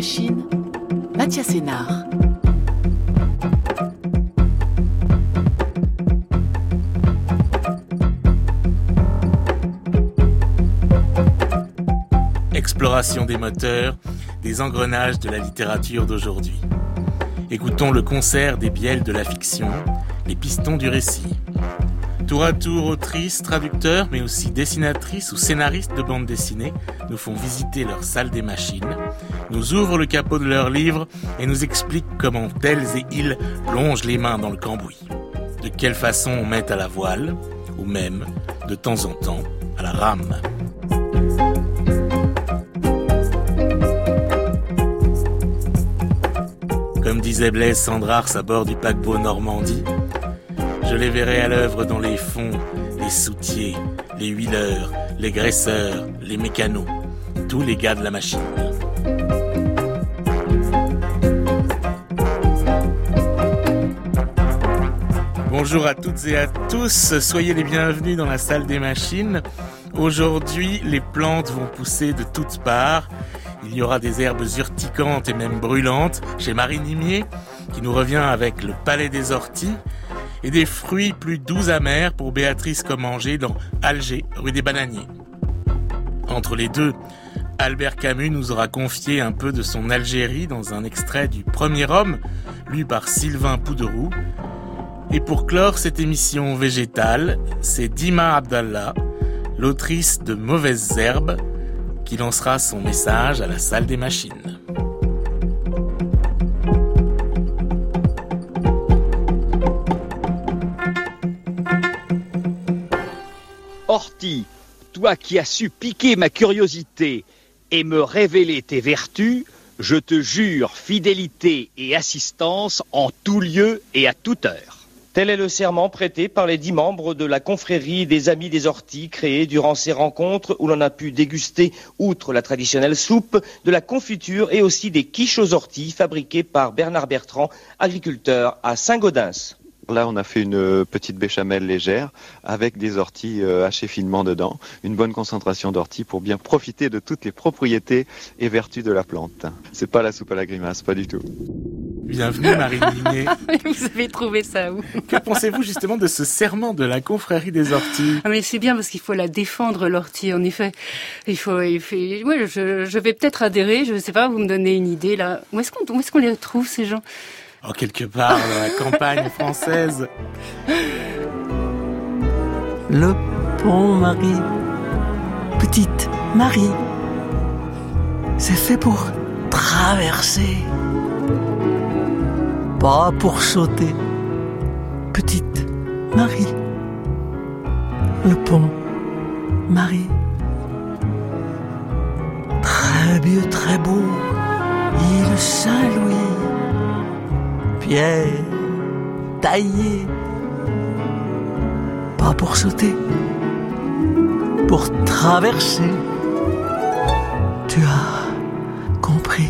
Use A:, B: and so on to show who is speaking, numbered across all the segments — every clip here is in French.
A: machines, Mathias Hénard.
B: Exploration des moteurs, des engrenages de la littérature d'aujourd'hui. Écoutons le concert des bielles de la fiction, les pistons du récit. Tour à tour, autrices, traducteurs, mais aussi dessinatrices ou scénaristes de bande dessinée nous font visiter leur salle des machines, nous ouvrent le capot de leurs livres et nous expliquent comment elles et ils plongent les mains dans le cambouis. De quelle façon on met à la voile, ou même, de temps en temps, à la rame. Comme disait Blaise Cendrars à bord du paquebot Normandie, je les verrai à l'œuvre dans les fonds, les soutiers, les huileurs, les graisseurs, les mécanos, tous les gars de la machine. Bonjour à toutes et à tous, soyez les bienvenus dans la salle des machines. Aujourd'hui, les plantes vont pousser de toutes parts. Il y aura des herbes urticantes et même brûlantes chez Marie Nimier, qui nous revient avec le Palais des Orties, et des fruits plus doux amers pour Béatrice Commanger dans Alger, rue des Bananiers. Entre les deux, Albert Camus nous aura confié un peu de son Algérie dans un extrait du Premier Homme, lu par Sylvain Pouderoux. Et pour clore cette émission végétale, c'est Dima Abdallah, l'autrice de Mauvaises Herbes, qui lancera son message à la salle des machines.
C: Horty, toi qui as su piquer ma curiosité et me révéler tes vertus, je te jure fidélité et assistance en tout lieu et à toute heure.
D: Tel est le serment prêté par les 10 membres de la confrérie des Amis des Orties, créée durant ces rencontres où l'on a pu déguster, outre la traditionnelle soupe, de la confiture et aussi des quiches aux orties fabriquées par Bernard Bertrand, agriculteur à Saint-Gaudens.
E: Là, on a fait une petite béchamel légère avec des orties hachées finement dedans. Une bonne concentration d'orties pour bien profiter de toutes les propriétés et vertus de la plante. C'est pas la soupe à la grimace, pas du tout.
B: Bienvenue Marie Nimier.
F: Vous avez trouvé ça où ?
B: Que pensez-vous justement de ce serment de la confrérie des orties ?
F: Ah mais c'est bien parce qu'il faut la défendre, l'ortie, en effet. Ouais, je vais peut-être adhérer, je sais pas, vous me donnez une idée là. Où est-ce qu'on les trouve ces gens ?
B: Oh, quelque part dans la campagne française.
G: Le pont Marie, petite Marie, c'est fait pour traverser, pas pour sauter. Petite Marie, le pont Marie, très vieux, très beau, île Saint-Louis. Pierre taillé, pas pour sauter, pour traverser. Tu as compris.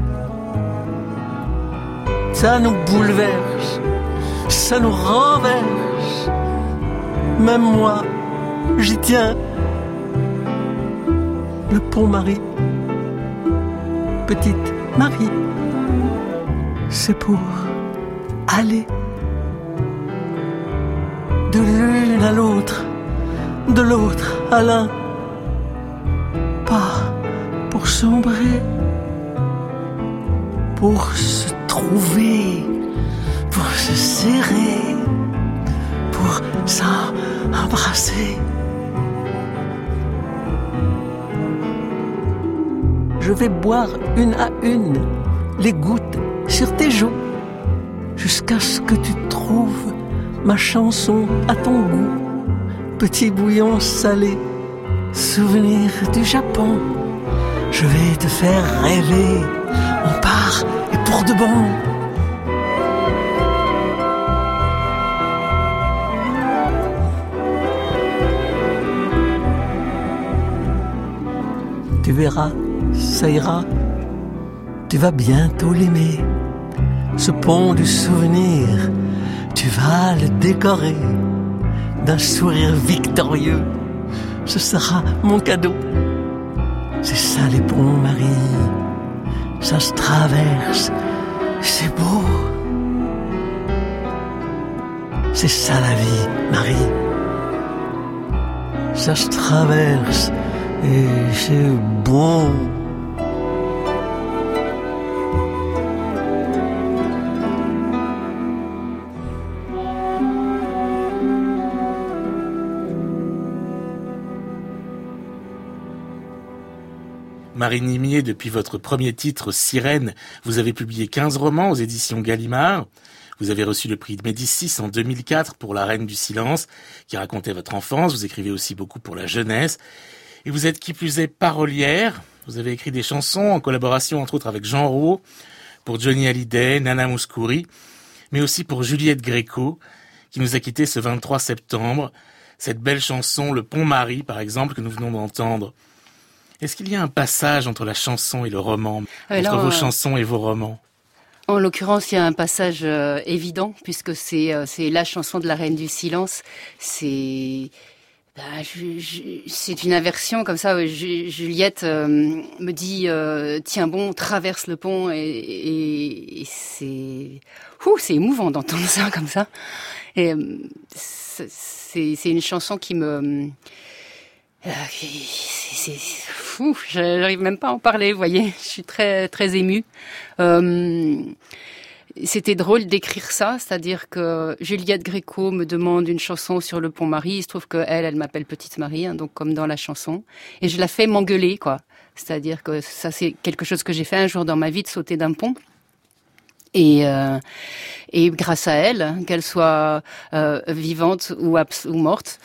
G: Ça nous bouleverse, ça nous renverse. Même moi, j'y tiens. Le pont Marie, petite Marie, c'est pour aller de l'une à l'autre, de l'autre à l'un, pas pour sombrer, pour se trouver, pour se serrer, pour s'embrasser. Je vais boire une à une les gouttes sur tes joues, jusqu'à ce que tu trouves ma chanson à ton goût. Petit bouillon salé, souvenir du Japon. Je vais te faire rêver, on part et pour de bon. Tu verras, ça ira, tu vas bientôt l'aimer. Ce pont du souvenir, tu vas le décorer d'un sourire victorieux. Ce sera mon cadeau. C'est ça les ponts, Marie. ça se traverse. C'est beau. C'est ça la vie, Marie. Ça se traverse et c'est beau.
B: Marie Nimier, depuis votre premier titre, Sirène, vous avez publié 15 romans aux éditions Gallimard. Vous avez reçu le prix de Médicis en 2004 pour La Reine du Silence, qui racontait votre enfance. Vous écrivez aussi beaucoup pour la jeunesse. Et vous êtes qui plus est parolière. Vous avez écrit des chansons en collaboration entre autres avec Jean Rau, pour Johnny Hallyday, Nana Mouskouri, mais aussi pour Juliette Gréco, qui nous a quittés ce 23 septembre. Cette belle chanson, Le Pont Marie, par exemple, que nous venons d'entendre. Est-ce qu'il y a un passage entre la chanson et le roman, entre vos chansons et vos romans?
F: En l'occurrence, il y a un passage évident, puisque c'est la chanson de La Reine du Silence. C'est une inversion comme ça. Juliette me dit tiens bon, traverse le pont, et c'est émouvant d'entendre ça comme ça. Et c'est une chanson qui me c'est fou, j'arrive même pas à en parler, vous voyez, je suis très très émue. C'était drôle d'écrire ça, c'est-à-dire que Juliette Gréco me demande une chanson sur le pont Marie, il se trouve elle m'appelle Petite Marie, hein, donc comme dans la chanson, et je la fais m'engueuler, quoi. C'est-à-dire que ça c'est quelque chose que j'ai fait un jour dans ma vie, de sauter d'un pont. Et grâce à elle, qu'elle soit vivante ou morte,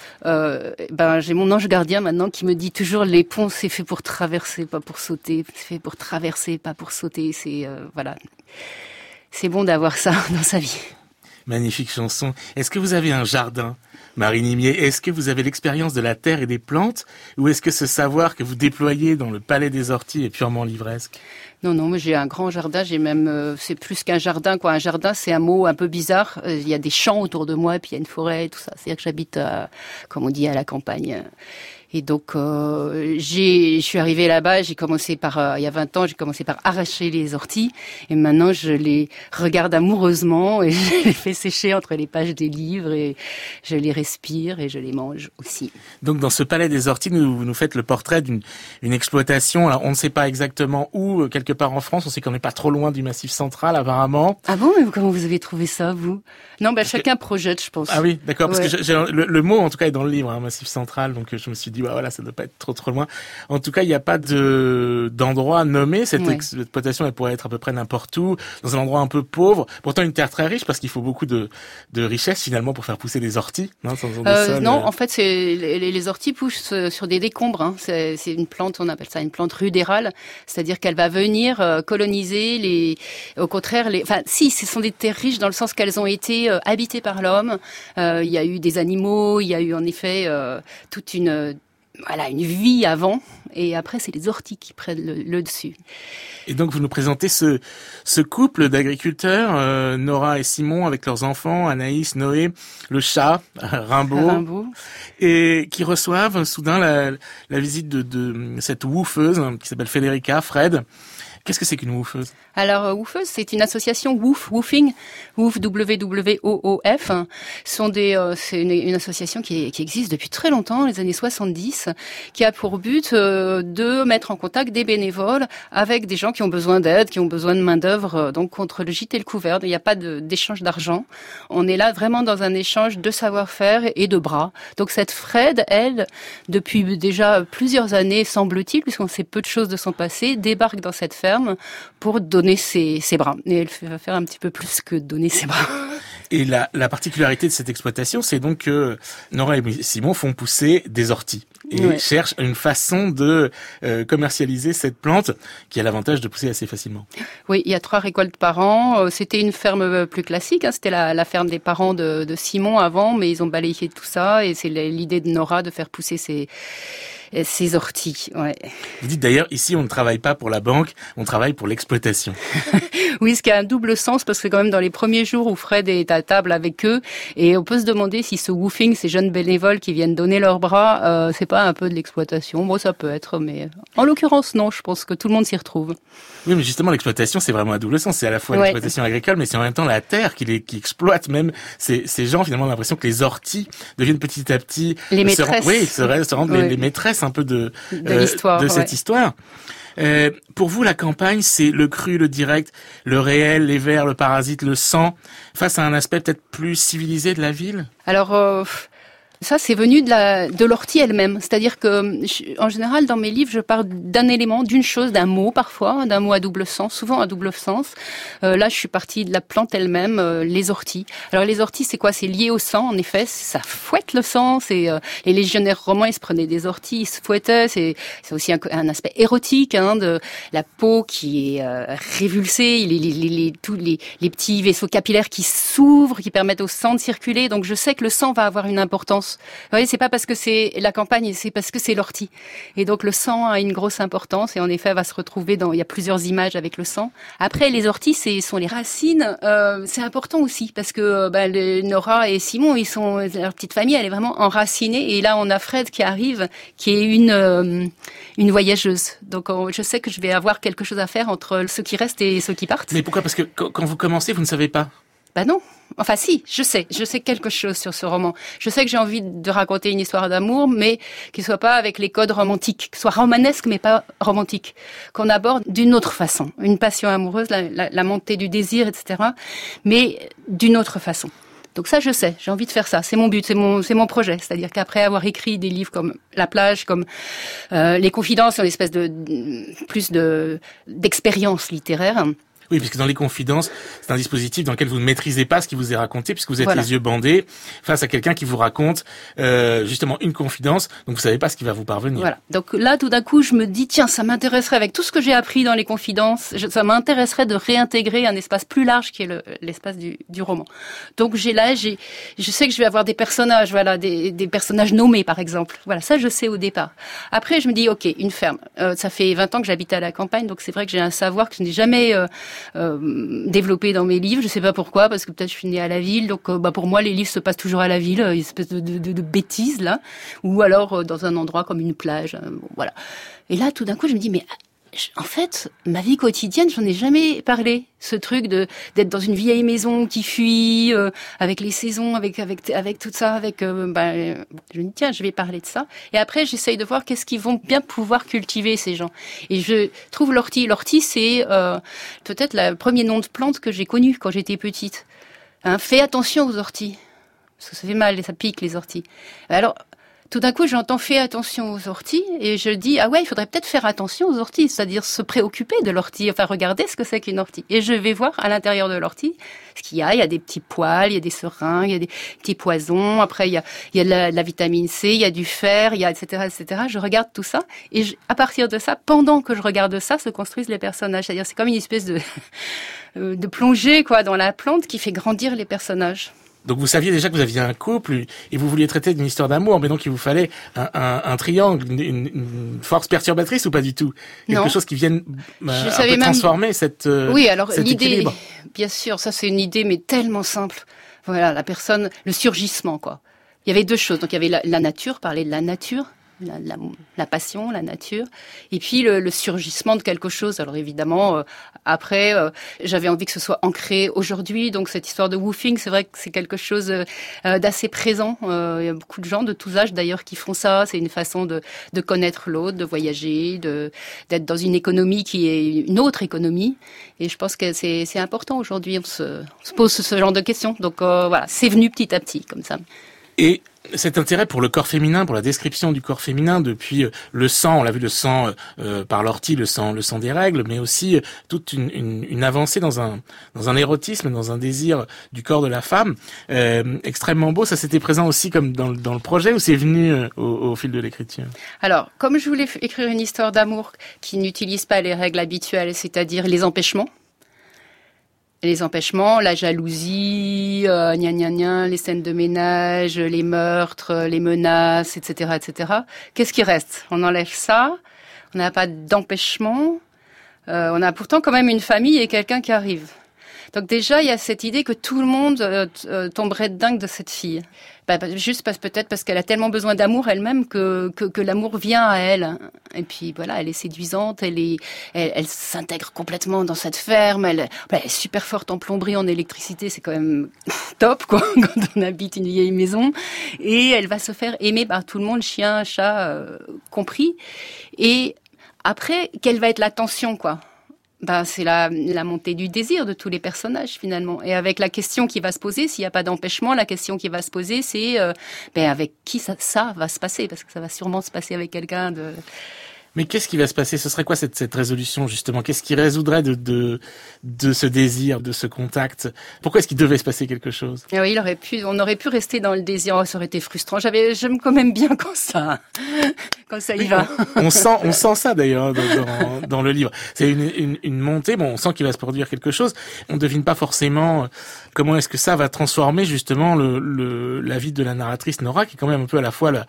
F: j'ai mon ange gardien maintenant qui me dit toujours les ponts c'est fait pour traverser, pas pour sauter. C'est fait pour traverser, pas pour sauter. C'est voilà, c'est bon d'avoir ça dans sa vie.
B: Magnifique chanson. Est-ce que vous avez un jardin, Marie Nimier? Est-ce que vous avez l'expérience de la terre et des plantes, ou est-ce que ce savoir que vous déployez dans le Palais des Orties est purement livresque?
F: Non, moi j'ai un grand jardin, j'ai même, c'est plus qu'un jardin, quoi. Un jardin, c'est un mot un peu bizarre. Il y a des champs autour de moi, et puis il y a une forêt, tout ça. C'est-à-dire que j'habite, comme on dit, à la campagne. Et donc, je suis arrivée là-bas, j'ai commencé par, il y a 20 ans, j'ai commencé par arracher les orties. Et maintenant, je les regarde amoureusement et je les fais sécher entre les pages des livres et je les respire et je les mange aussi.
B: Donc, dans ce Palais des Orties, vous nous faites le portrait d'une exploitation. Alors, on ne sait pas exactement où, quelque part en France. On sait qu'on n'est pas trop loin du Massif Central, apparemment.
F: Ah bon? Mais comment vous avez trouvé ça, vous? Non, chacun projette, je pense.
B: Ah oui, d'accord, parce que le mot, en tout cas, est dans le livre, hein, Massif Central. Donc, je me suis dit, voilà, ça ne doit pas être trop loin. En tout cas, il n'y a pas d'endroit nommé. Cette exploitation, elle pourrait être à peu près n'importe où, dans un endroit un peu pauvre. Pourtant, une terre très riche, parce qu'il faut beaucoup de richesse, finalement, pour faire pousser des orties. Non,
F: en fait, les orties poussent sur des décombres. Hein. C'est une plante, on appelle ça une plante rudérale. C'est-à-dire qu'elle va venir coloniser au contraire, ce sont des terres riches dans le sens qu'elles ont été habitées par l'homme. Il y a eu des animaux, il y a eu en effet toute une vie avant, et après c'est les orties qui prennent le dessus.
B: Et donc vous nous présentez ce couple d'agriculteurs, Nora et Simon, avec leurs enfants, Anaïs, Noé, le chat, Rimbaud, et qui reçoivent soudain la visite de cette woofeuse qui s'appelle Federica, Fred. Qu'est-ce que c'est qu'une woofeuse?
F: Alors, woofeuse, c'est une association woofing, woof, W-W-O-O-F. C'est une association qui existe depuis très longtemps, les années 70, qui a pour but de mettre en contact des bénévoles avec des gens qui ont besoin d'aide, qui ont besoin de main-d'œuvre, donc contre le gîte et le couvert. Il n'y a pas d'échange d'argent. On est là vraiment dans un échange de savoir-faire et de bras. Donc cette Fred, elle, depuis déjà plusieurs années, semble-t-il, puisqu'on sait peu de choses de son passé, débarque dans cette ferme pour donner ses bras. Et elle va faire un petit peu plus que donner ses bras.
B: Et la particularité de cette exploitation, c'est donc que Nora et Simon font pousser des orties et cherchent une façon de commercialiser cette plante qui a l'avantage de pousser assez facilement.
F: Oui, il y a 3 récoltes par an. C'était une ferme plus classique, hein. C'était la ferme des parents de Simon avant, mais ils ont balayé tout ça et c'est l'idée de Nora de faire pousser ces orties. Ouais.
B: Vous dites d'ailleurs, ici, on ne travaille pas pour la banque, on travaille pour l'exploitation.
F: Oui, ce qui a un double sens, parce que quand même dans les premiers jours où Fred est à table avec eux, et on peut se demander si ce woofing, ces jeunes bénévoles qui viennent donner leurs bras, c'est pas un peu de l'exploitation. Bon, ça peut être, mais en l'occurrence, non, je pense que tout le monde s'y retrouve.
B: Oui, mais justement, l'exploitation, c'est vraiment un double sens. C'est à la fois l'exploitation agricole, mais c'est en même temps la terre qui exploite même ces gens. Finalement, on a l'impression que les orties deviennent petit à petit
F: les maîtresses.
B: se rendent les maîtresses un peu de l'histoire, de cette histoire. Pour vous, la campagne, c'est le cru, le direct, le réel, les vers, le parasite, le sang, face à un aspect peut-être plus civilisé de la ville?
F: Alors, ça, c'est venu de l'ortie elle-même. C'est-à-dire que, en général, dans mes livres, je parle d'un élément, d'une chose, d'un mot parfois, d'un mot à double sens, souvent à double sens. Là, je suis partie de la plante elle-même, les orties. Alors, les orties, c'est quoi? C'est lié au sang, en effet. Ça fouette le sang. C'est les légionnaires romains, ils se prenaient des orties, ils se fouettaient. C'est aussi un aspect érotique, de la peau qui est révulsée, tous les petits vaisseaux capillaires qui s'ouvrent, qui permettent au sang de circuler. Donc, je sais que le sang va avoir une importance. Vous voyez, c'est pas parce que c'est la campagne, c'est parce que c'est l'ortie. Et donc le sang a une grosse importance et en effet va se retrouver il y a plusieurs images avec le sang. Après, les orties, sont les racines. C'est important aussi parce que Nora et Simon, leur petite famille, elle est vraiment enracinée. Et là, on a Fred qui arrive, qui est une voyageuse. Donc je sais que je vais avoir quelque chose à faire entre ceux qui restent et ceux qui partent.
B: Mais pourquoi? Parce que quand vous commencez, vous ne savez pas.
F: Non. Enfin si, je sais quelque chose sur ce roman. Je sais que j'ai envie de raconter une histoire d'amour, mais qui soit pas avec les codes romantiques, qui soit romanesque mais pas romantique, qu'on aborde d'une autre façon, une passion amoureuse, la montée du désir, etc., mais d'une autre façon. Donc ça, je sais, j'ai envie de faire ça. C'est mon but, c'est mon projet. C'est-à-dire qu'après avoir écrit des livres comme La plage, comme Les Confidences, une espèce d'expérience littéraire.
B: Oui, puisque dans les confidences, c'est un dispositif dans lequel vous ne maîtrisez pas ce qui vous est raconté, puisque vous êtes les yeux bandés face à quelqu'un qui vous raconte justement une confidence, donc vous savez pas ce qui va vous parvenir.
F: Voilà. Donc là, tout d'un coup, je me dis, tiens, ça m'intéresserait, avec tout ce que j'ai appris dans les confidences, ça m'intéresserait de réintégrer un espace plus large qui est l'espace du roman. Donc je sais que je vais avoir des personnages, des personnages nommés, par exemple. Voilà, ça, je sais au départ. Après, je me dis, ok, une ferme. Ça fait 20 ans que j'habite à la campagne, donc c'est vrai que j'ai un savoir que je n'ai jamais développé dans mes livres. Je sais pas pourquoi, parce que peut-être je suis née à la ville, donc pour moi les livres se passent toujours à la ville, une espèce de bêtise là, ou alors dans un endroit comme une plage, voilà. Et là tout d'un coup je me dis mais en fait, ma vie quotidienne, j'en ai jamais parlé. Ce truc d'être dans une vieille maison qui fuit, avec les saisons, avec tout ça, je me dis tiens, je vais parler de ça. Et après, j'essaye de voir qu'est-ce qu'ils vont bien pouvoir cultiver ces gens. Et je trouve l'ortie. L'ortie, c'est peut-être le premier nom de plante que j'ai connu quand j'étais petite. Fais attention aux orties, parce que ça fait mal et ça pique les orties. Alors tout d'un coup, j'entends « fais attention aux orties » et je dis « ah ouais, il faudrait peut-être faire attention aux orties », c'est-à-dire se préoccuper de l'ortie, enfin regarder ce que c'est qu'une ortie. Et je vais voir à l'intérieur de l'ortie ce qu'il y a. Il y a des petits poils, il y a des seringues, il y a des petits poisons, après il y a de la vitamine C, il y a du fer, il y a etc. Je regarde tout ça et à partir de ça, pendant que je regarde ça, se construisent les personnages. C'est-à-dire c'est comme une espèce de plongée dans la plante qui fait grandir les personnages.
B: Donc vous saviez déjà que vous aviez un couple et vous vouliez traiter d'une histoire d'amour, mais donc il vous fallait un triangle, une force perturbatrice ou pas du tout? Quelque chose qui vienne un peu transformer cette
F: Oui, alors
B: cet
F: l'idée,
B: équilibre.
F: Bien sûr, ça c'est une idée mais tellement simple. Voilà, la personne, le surgissement quoi. Il y avait deux choses, donc il y avait la nature, parler de la nature. La passion, la nature, et puis le surgissement de quelque chose. Alors évidemment, après, j'avais envie que ce soit ancré aujourd'hui. Donc cette histoire de woofing, c'est vrai que c'est quelque chose d'assez présent. Il y a beaucoup de gens de tous âges d'ailleurs qui font ça. C'est une façon de connaître l'autre, de voyager, d'être dans une économie qui est une autre économie. Et je pense que c'est important aujourd'hui. On se pose ce genre de questions. Donc voilà, c'est venu petit à petit comme ça.
B: Et cet intérêt pour le corps féminin, pour la description du corps féminin, depuis le sang, on l'a vu, le sang par l'ortie, le sang des règles, mais aussi toute une avancée dans un érotisme, dans un désir du corps de la femme, extrêmement beau. Ça c'était présent aussi comme dans le projet, ou c'est venu au fil de l'écriture?
F: Alors, comme je voulais écrire une histoire d'amour qui n'utilise pas les règles habituelles, c'est-à-dire les empêchements, Les empêchements, la jalousie, les scènes de ménage, les meurtres, les menaces, etc., etc. Qu'est-ce qui reste? On enlève ça. On n'a pas d'empêchement. On a pourtant quand même une famille et quelqu'un qui arrive. Donc déjà, il y a cette idée que tout le monde tomberait dingue de cette fille. Juste peut-être parce qu'elle a tellement besoin d'amour elle-même que l'amour vient à elle. Et puis voilà, elle est séduisante, elle s'intègre complètement dans cette ferme, elle est super forte en plomberie, en électricité, c'est quand même top quoi quand on habite une vieille maison. Et elle va se faire aimer par tout le monde, chien, chat, compris. Et après, quelle va être la tension quoi? C'est la montée du désir de tous les personnages finalement. Et avec la question qui va se poser, s'il n'y a pas d'empêchement, la question qui va se poser, c'est avec qui ça va se passer, parce que ça va sûrement se passer avec quelqu'un de...
B: Mais qu'est-ce qui va se passer? Ce serait quoi cette résolution justement? Qu'est-ce qui résoudrait de ce désir, de ce contact? Pourquoi est-ce qu'il devait se passer quelque chose?
F: Et oui, on aurait pu rester dans le désir. Oh, ça aurait été frustrant. J'aime quand même bien quand ça y va.
B: On sent ça d'ailleurs dans le livre. C'est une montée. Bon, on sent qu'il va se produire quelque chose. On devine pas forcément comment est-ce que ça va transformer justement la vie de la narratrice Nora, qui est quand même un peu à la fois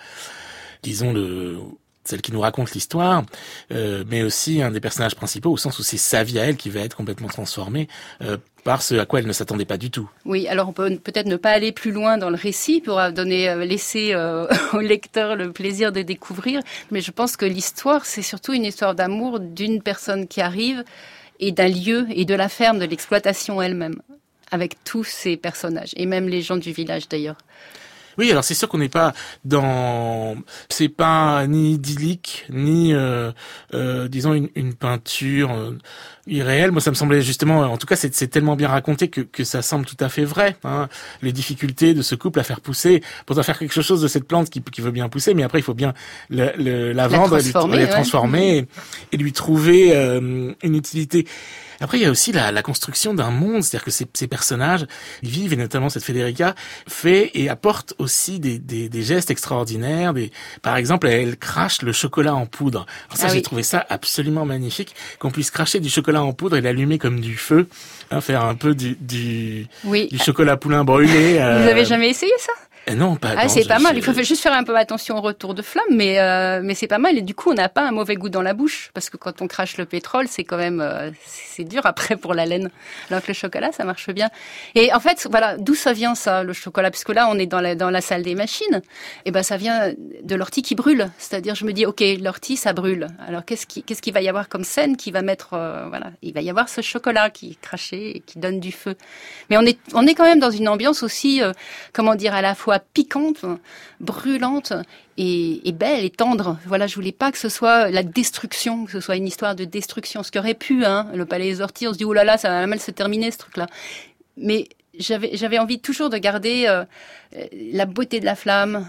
B: celle qui nous raconte l'histoire, mais aussi un des personnages principaux, au sens où c'est sa vie à elle qui va être complètement transformée par ce à quoi elle ne s'attendait pas du tout.
F: Oui, alors on peut peut-être ne pas aller plus loin dans le récit pour laisser au lecteur le plaisir de découvrir, mais je pense que l'histoire, c'est surtout une histoire d'amour d'une personne qui arrive et d'un lieu et de la ferme, de l'exploitation elle-même, avec tous ces personnages, et même les gens du village d'ailleurs.
B: Oui, alors c'est sûr qu'on n'est pas c'est pas ni idyllique, ni, disons une peinture irréelle. Moi, ça me semblait justement, en tout cas, c'est tellement bien raconté que ça semble tout à fait vrai, hein. Les difficultés de ce couple à faire pousser, pour faire quelque chose de cette plante qui veut bien pousser, mais après, il faut bien la vendre, la transformer et lui trouver une utilité. Après, il y a aussi la construction d'un monde, c'est-à-dire que ces personnages vivent, et notamment cette Federica, fait et apporte aussi des gestes extraordinaires. Par exemple, elle crache le chocolat en poudre. Alors ça, j'ai trouvé ça absolument magnifique, qu'on puisse cracher du chocolat en poudre et l'allumer comme du feu, hein, faire un peu du chocolat poulain brûlé.
F: Vous avez jamais essayé ça?
B: Non, pas.
F: Ah, c'est pas mal. Il faut juste faire un peu attention au retour de flamme, mais c'est pas mal. Et du coup, on n'a pas un mauvais goût dans la bouche, parce que quand on crache le pétrole, c'est quand même, c'est dur après pour la laine. Alors que le chocolat, ça marche bien. Et en fait, voilà, d'où ça vient ça, le chocolat? Puisque là, on est dans la salle des machines. Et ça vient de l'ortie qui brûle. C'est-à-dire, je me dis, ok, l'ortie, ça brûle. Alors, qu'est-ce qu'il va y avoir comme scène qui va mettre, il va y avoir ce chocolat qui est craché et qui donne du feu. Mais on est quand même dans une ambiance aussi, à la fois piquante, brûlante et belle et tendre. Voilà, je voulais pas que ce soit la destruction, que ce soit une histoire de destruction. Ce qui aurait pu, le Palais des Orties, on se dit oh là là, ça va mal se terminer ce truc-là. Mais j'avais envie toujours de garder la beauté de la flamme,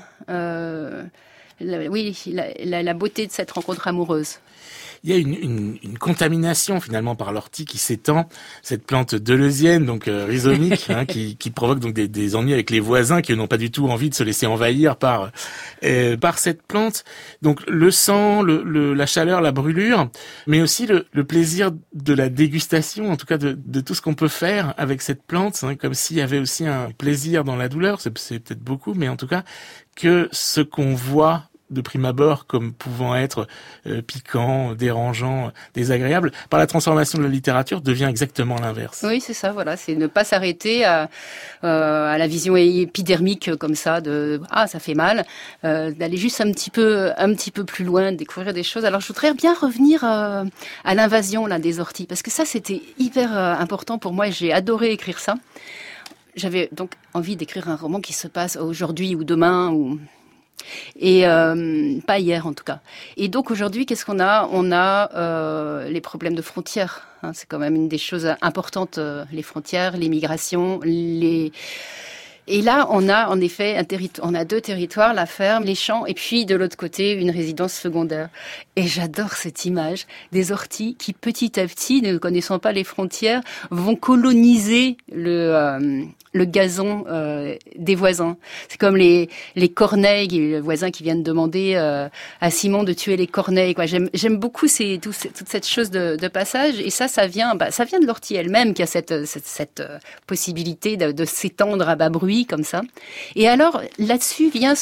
F: la beauté de cette rencontre amoureuse.
B: Il y a une contamination finalement par l'ortie qui s'étend, cette plante deleuzienne, donc rhizomique, hein, qui provoque donc des ennuis avec les voisins qui n'ont pas du tout envie de se laisser envahir par cette plante. Donc le sang, la chaleur, la brûlure, mais aussi le plaisir de la dégustation, en tout cas de tout ce qu'on peut faire avec cette plante, hein, comme s'il y avait aussi un plaisir dans la douleur. C'est peut-être beaucoup, mais en tout cas que ce qu'on voit de prime abord comme pouvant être piquant, dérangeant, désagréable, par la transformation de la littérature devient exactement l'inverse.
F: Oui, c'est ça, voilà, c'est ne pas s'arrêter à la vision épidermique comme ça de ça fait mal, d'aller juste un petit peu plus loin, de découvrir des choses. Alors je voudrais bien revenir à l'invasion là des orties, parce que ça c'était hyper important pour moi et j'ai adoré écrire ça. J'avais donc envie d'écrire un roman qui se passe aujourd'hui ou demain et pas hier en tout cas. Et donc aujourd'hui, qu'est-ce qu'on a? On a les problèmes de frontières. Hein, c'est quand même une des choses importantes, les frontières, les migrations, Et là, on a en effet on a deux territoires, la ferme, les champs, et puis de l'autre côté, une résidence secondaire. Et j'adore cette image des orties qui, petit à petit, ne connaissant pas les frontières, vont coloniser le gazon des voisins. C'est comme les corneilles, le voisin qui vient de demander à Simon de tuer les corneilles. Quoi. J'aime beaucoup toute cette chose de passage, et ça vient de l'ortie elle-même, qui a cette possibilité de s'étendre à bas bruit comme ça. Et alors là-dessus vient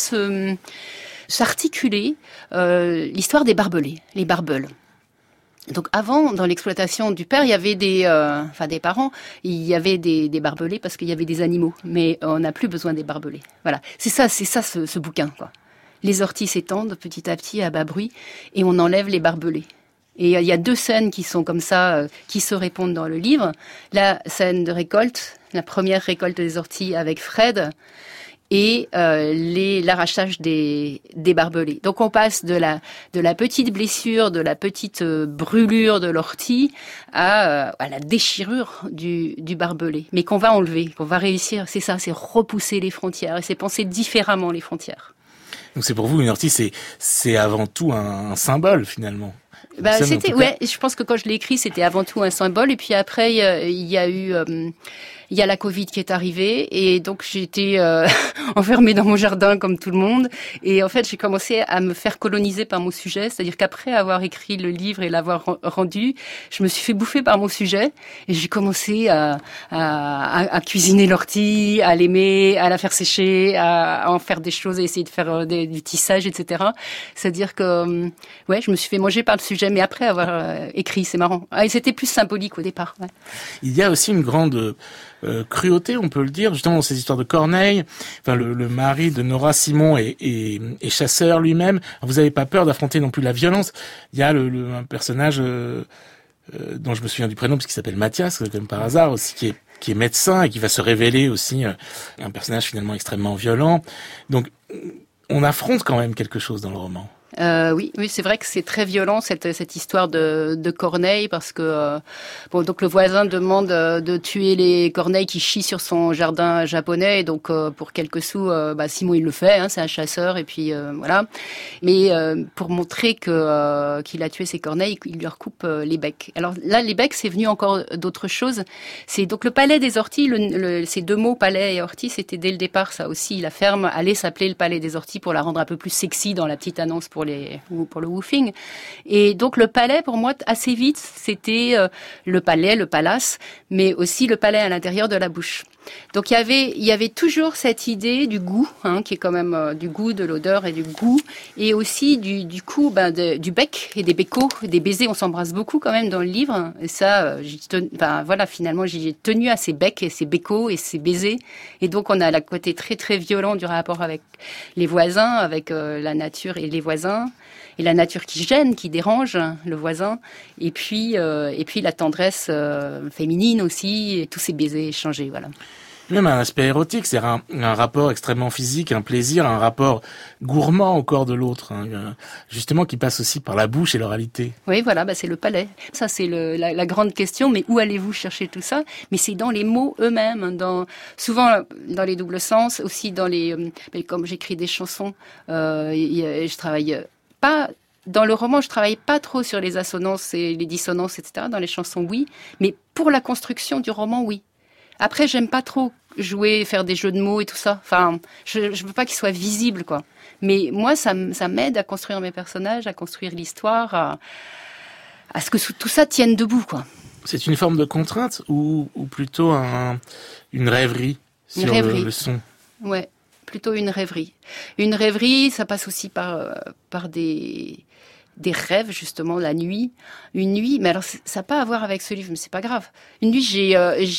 F: s'articuler l'histoire des barbelés, les barbeuls. Donc avant, dans l'exploitation du père, il y avait des parents, il y avait des barbelés parce qu'il y avait des animaux, mais on n'a plus besoin des barbelés. Voilà, c'est ça ce bouquin, quoi. Les orties s'étendent petit à petit à bas bruit et on enlève les barbelés. Et il y a 2 scènes qui sont comme ça, qui se répondent dans le livre. La scène de récolte, la première récolte des orties avec Fred, et l'arrachage des barbelés. Donc on passe de la petite blessure, de la petite brûlure de l'ortie à la déchirure du barbelé, mais qu'on va enlever, qu'on va réussir. C'est ça, c'est repousser les frontières et c'est penser différemment les frontières.
B: Donc c'est pour vous, une ortie, c'est avant tout un symbole finalement.
F: Je pense que quand je l'ai écrit, c'était avant tout un symbole. Et puis après, il y a la Covid qui est arrivée, et donc j'ai été enfermée dans mon jardin comme tout le monde. Et en fait, j'ai commencé à me faire coloniser par mon sujet, c'est-à-dire qu'après avoir écrit le livre et l'avoir rendu, je me suis fait bouffer par mon sujet, et j'ai commencé à cuisiner l'ortie, à l'aimer, à la faire sécher, à en faire des choses, à essayer de faire du tissage, etc. C'est-à-dire que je me suis fait manger par le sujet, mais après avoir écrit, c'est marrant. Et c'était plus symbolique au départ. Ouais.
B: Il y a aussi une grande cruauté, on peut le dire, justement dans ces histoires de Corneille. Enfin, le mari de Nora Simon est chasseur lui-même. Vous n'avez pas peur d'affronter non plus la violence. Il y a un personnage dont je me souviens du prénom parce qu'il s'appelle Mathias, comme par hasard aussi, qui est médecin et qui va se révéler aussi un personnage finalement extrêmement violent. Donc on affronte quand même quelque chose dans le roman.
F: Oui, c'est vrai que c'est très violent cette histoire de corneilles, parce que donc le voisin demande de tuer les corneilles qui chient sur son jardin japonais, et donc pour quelques sous, Simon il le fait, c'est un chasseur, et puis voilà. Mais pour montrer qu'il a tué ces corneilles, il lui recoupe les becs. Alors là, les becs, c'est venu encore d'autres choses. C'est donc le palais des orties. Ces 2 mots, palais et ortie, c'était dès le départ ça aussi. La ferme allait s'appeler le palais des orties pour la rendre un peu plus sexy dans la petite annonce pour le woofing. Et donc le palais, pour moi, assez vite, c'était le palais, le palace, mais aussi le palais à l'intérieur de la bouche. Donc il y avait toujours cette idée du goût, qui est quand même du goût, de l'odeur et du goût, et aussi du coup du bec et des bécots, des baisers. On s'embrasse beaucoup quand même dans le livre. Et ça, finalement, j'ai tenu à ces becs et ces bécots et ces baisers. Et donc on a le côté très très violent du rapport avec les voisins, avec la nature et les voisins, et la nature qui gêne, qui dérange le voisin, et puis la tendresse féminine aussi, et tous ces baisers échangés, voilà.
B: Même un aspect érotique, c'est un rapport extrêmement physique, un plaisir, un rapport gourmand au corps de l'autre, justement qui passe aussi par la bouche et l'oralité.
F: Oui, voilà, c'est le palais. Ça, c'est la grande question, mais où allez-vous chercher tout ça ? Mais c'est dans les mots eux-mêmes, souvent dans les doubles sens, aussi dans comme j'écris des chansons, je travaille pas... Dans le roman, je travaille pas trop sur les assonances et les dissonances, etc. Dans les chansons, oui, mais pour la construction du roman, oui. Après, j'aime pas trop jouer, faire des jeux de mots et tout ça. Enfin, je veux pas qu'ils soient visibles, quoi. Mais moi, ça m'aide à construire mes personnages, à construire l'histoire, à ce que tout ça tienne debout, quoi.
B: C'est une forme de contrainte ou plutôt une rêverie sur le son ? Ouais,
F: plutôt une rêverie. Une rêverie, ça passe aussi par des rêves, justement, la nuit. Une nuit, mais alors ça n'a pas à voir avec ce livre, mais c'est pas grave. Une nuit, j'ai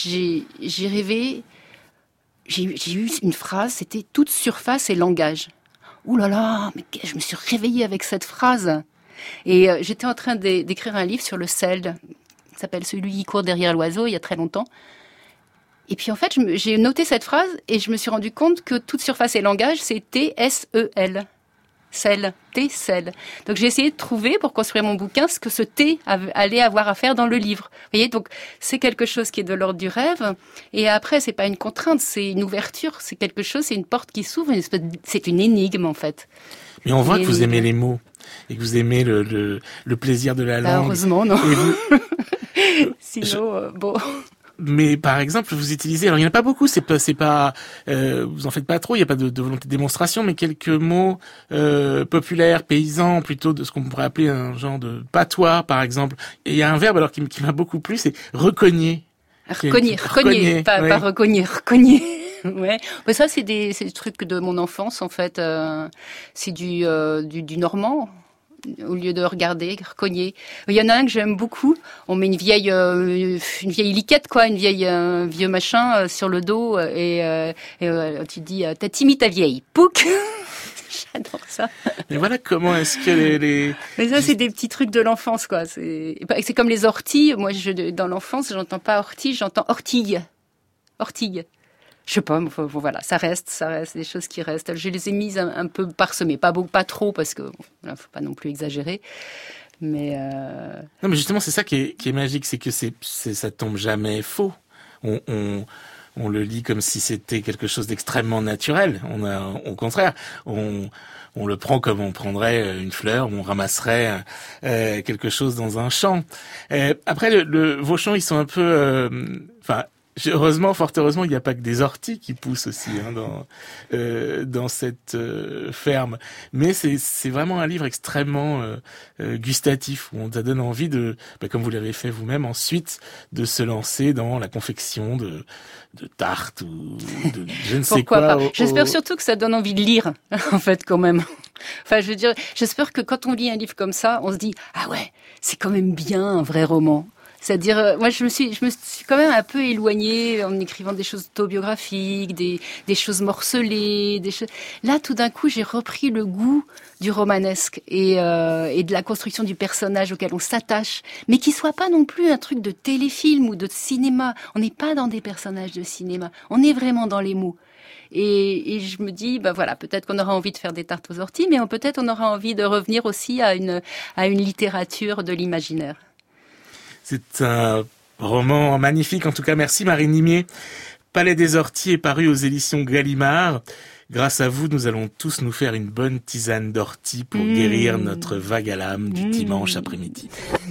F: rêvé, j'ai eu une phrase, c'était « toute surface et langage ». Ouh là là, mais je me suis réveillée avec cette phrase. Et j'étais en train d'écrire un livre sur le sel, qui s'appelle « Celui qui court derrière l'oiseau », il y a très longtemps. Et puis en fait, j'ai noté cette phrase et je me suis rendu compte que toute surface et langage, c'est T-S-E-L. Sel, T-sel. Donc j'ai essayé de trouver, pour construire mon bouquin, ce que ce T allait avoir à faire dans le livre. Vous voyez, donc c'est quelque chose qui est de l'ordre du rêve. Et après, c'est pas une contrainte, c'est une ouverture, c'est quelque chose, c'est une porte qui s'ouvre, c'est une énigme en fait.
B: Mais on voit que vous aimez les mots et que vous aimez le plaisir de la langue.
F: Heureusement, non. Sinon, bon...
B: Mais par exemple, vous utilisez, alors il n'y en a pas beaucoup, c'est pas, vous en faites pas trop, il n'y a pas de volonté de démonstration, mais quelques mots populaires, paysans, plutôt de ce qu'on pourrait appeler un genre de patois, par exemple. Et il y a un verbe alors qui m'a beaucoup plu, c'est recogner.
F: Recogner, pas recogner, recogner. Ouais, mais ça c'est des trucs de mon enfance en fait. C'est du normand. Au lieu de regarder, recogner. Il y en a un que j'aime beaucoup. On met une vieille liquette, quoi, une vieille vieux machin sur le dos et tu dis t'as timide ta vieille. Pouc. J'adore ça.
B: Mais voilà comment est-ce que
F: Mais ça c'est des petits trucs de l'enfance, quoi. C'est comme les orties. Moi, dans l'enfance, j'entends pas ortie, j'entends ortille. Ortille. Je sais pas, voilà, ça reste des choses qui restent. Je les ai mises un peu parsemées, pas trop parce que voilà, faut pas non plus exagérer. Mais
B: non, mais justement, c'est ça qui est magique, c'est que ça tombe jamais faux. On le lit comme si c'était quelque chose d'extrêmement naturel. Au contraire, on le prend comme on prendrait une fleur, on ramasserait quelque chose dans un champ. Après, vos champs, ils sont un peu, heureusement, fort heureusement, il n'y a pas que des orties qui poussent aussi dans cette ferme. Mais c'est vraiment un livre extrêmement gustatif où on te donne envie de, comme vous l'avez fait vous-même ensuite, de se lancer dans la confection de tartes ou de je ne sais quoi.
F: Pourquoi pas. J'espère surtout que ça donne envie de lire, en fait, quand même. Enfin, je veux dire, j'espère que quand on lit un livre comme ça, on se dit ah ouais, c'est quand même bien un vrai roman. C'est-à-dire, moi, je me suis quand même un peu éloignée en écrivant des choses autobiographiques, des choses morcelées, Là, tout d'un coup, j'ai repris le goût du romanesque et de la construction du personnage auquel on s'attache, mais qui soit pas non plus un truc de téléfilm ou de cinéma. On n'est pas dans des personnages de cinéma. On est vraiment dans les mots. Et je me dis, voilà, peut-être qu'on aura envie de faire des tartes aux orties, mais peut-être on aura envie de revenir aussi à une littérature de l'imaginaire.
B: C'est un roman magnifique. En tout cas, merci Marine Nimier. Palais des Orties est paru aux éditions Gallimard. Grâce à vous, nous allons tous nous faire une bonne tisane d'ortie pour guérir notre vague à l'âme du dimanche après-midi.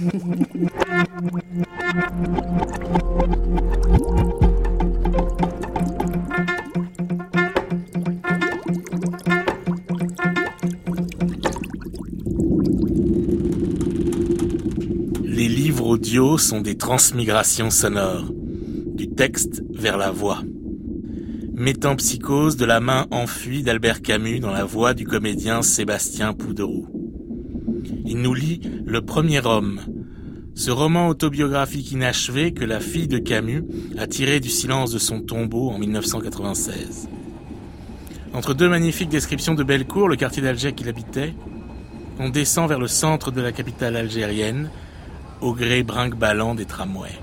B: Les livres audio sont des transmigrations sonores, du texte vers la voix. Métempsychose de la main enfuie d'Albert Camus dans la voix du comédien Sébastien Pouderoux. Il nous lit Le Premier Homme, ce roman autobiographique inachevé que la fille de Camus a tiré du silence de son tombeau en 1996. Entre deux magnifiques descriptions de Bellecour, le quartier d'Alger qu'il habitait, on descend vers le centre de la capitale algérienne, au gré brinque-ballant des tramways.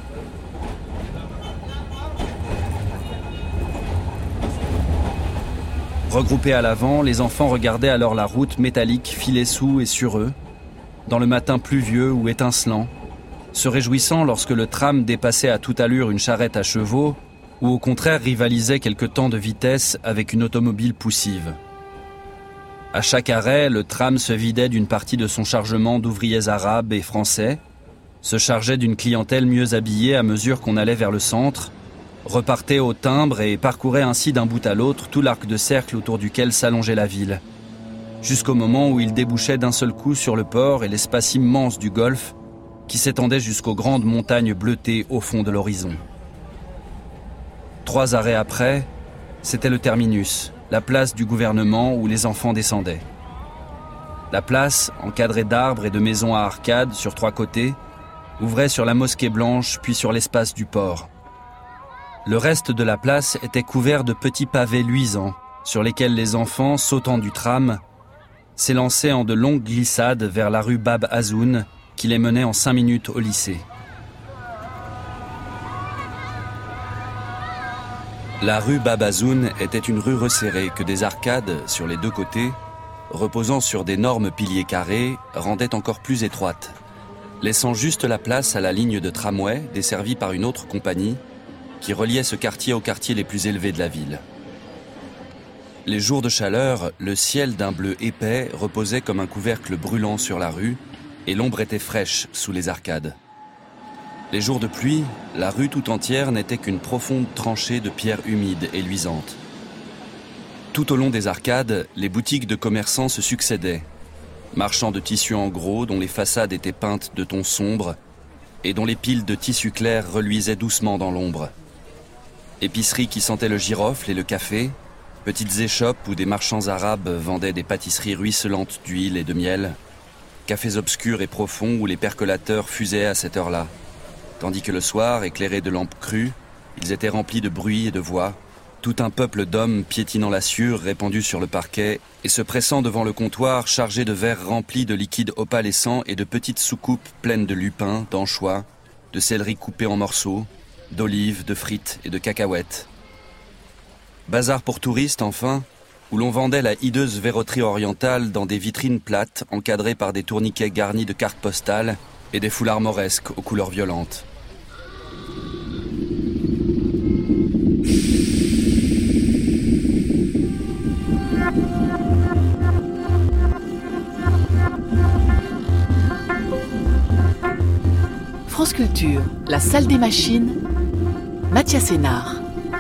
H: Regroupés à l'avant, les enfants regardaient alors la route métallique filer sous et sur eux, dans le matin pluvieux ou étincelant, se réjouissant lorsque le tram dépassait à toute allure une charrette à chevaux, ou au contraire rivalisait quelque temps de vitesse avec une automobile poussive. À chaque arrêt, le tram se vidait d'une partie de son chargement d'ouvriers arabes et français, se chargeait d'une clientèle mieux habillée à mesure qu'on allait vers le centre, repartait au timbre et parcourait ainsi d'un bout à l'autre tout l'arc de cercle autour duquel s'allongeait la ville, jusqu'au moment où il débouchait d'un seul coup sur le port et l'espace immense du golfe qui s'étendait jusqu'aux grandes montagnes bleutées au fond de l'horizon. 3 arrêts après, c'était le terminus, la place du gouvernement où les enfants descendaient. La place, encadrée d'arbres et de maisons à arcades sur 3 côtés, ouvrait sur la mosquée blanche puis sur l'espace du port. Le reste de la place était couvert de petits pavés luisants sur lesquels les enfants, sautant du tram, s'élançaient en de longues glissades vers la rue Bab Azoun qui les menait en 5 minutes au lycée. La rue Bab Azoun était une rue resserrée que des arcades sur les 2 côtés, reposant sur d'énormes piliers carrés, rendaient encore plus étroite, laissant juste la place à la ligne de tramway desservie par une autre compagnie qui reliait ce quartier aux quartiers les plus élevés de la ville. Les jours de chaleur, le ciel d'un bleu épais reposait comme un couvercle brûlant sur la rue et l'ombre était fraîche sous les arcades. Les jours de pluie, la rue tout entière n'était qu'une profonde tranchée de pierres humides et luisantes. Tout au long des arcades, les boutiques de commerçants se succédaient. Marchands de tissus en gros dont les façades étaient peintes de tons sombres et dont les piles de tissus clairs reluisaient doucement dans l'ombre. Épiceries qui sentaient le girofle et le café, petites échoppes où des marchands arabes vendaient des pâtisseries ruisselantes d'huile et de miel, cafés obscurs et profonds où les percolateurs fusaient à cette heure-là, tandis que le soir, éclairés de lampes crues, ils étaient remplis de bruit et de voix, tout un peuple d'hommes piétinant la sueur répandue sur le parquet et se pressant devant le comptoir chargé de verres remplis de liquide opalescent et de petites soucoupes pleines de lupins, d'anchois, de céleri coupé en morceaux, d'olives, de frites et de cacahuètes. Bazar pour touristes, enfin, où l'on vendait la hideuse verroterie orientale dans des vitrines plates encadrées par des tourniquets garnis de cartes postales et des foulards mauresques aux couleurs violentes.
A: France Culture, la salle des machines, Mathias Sénard.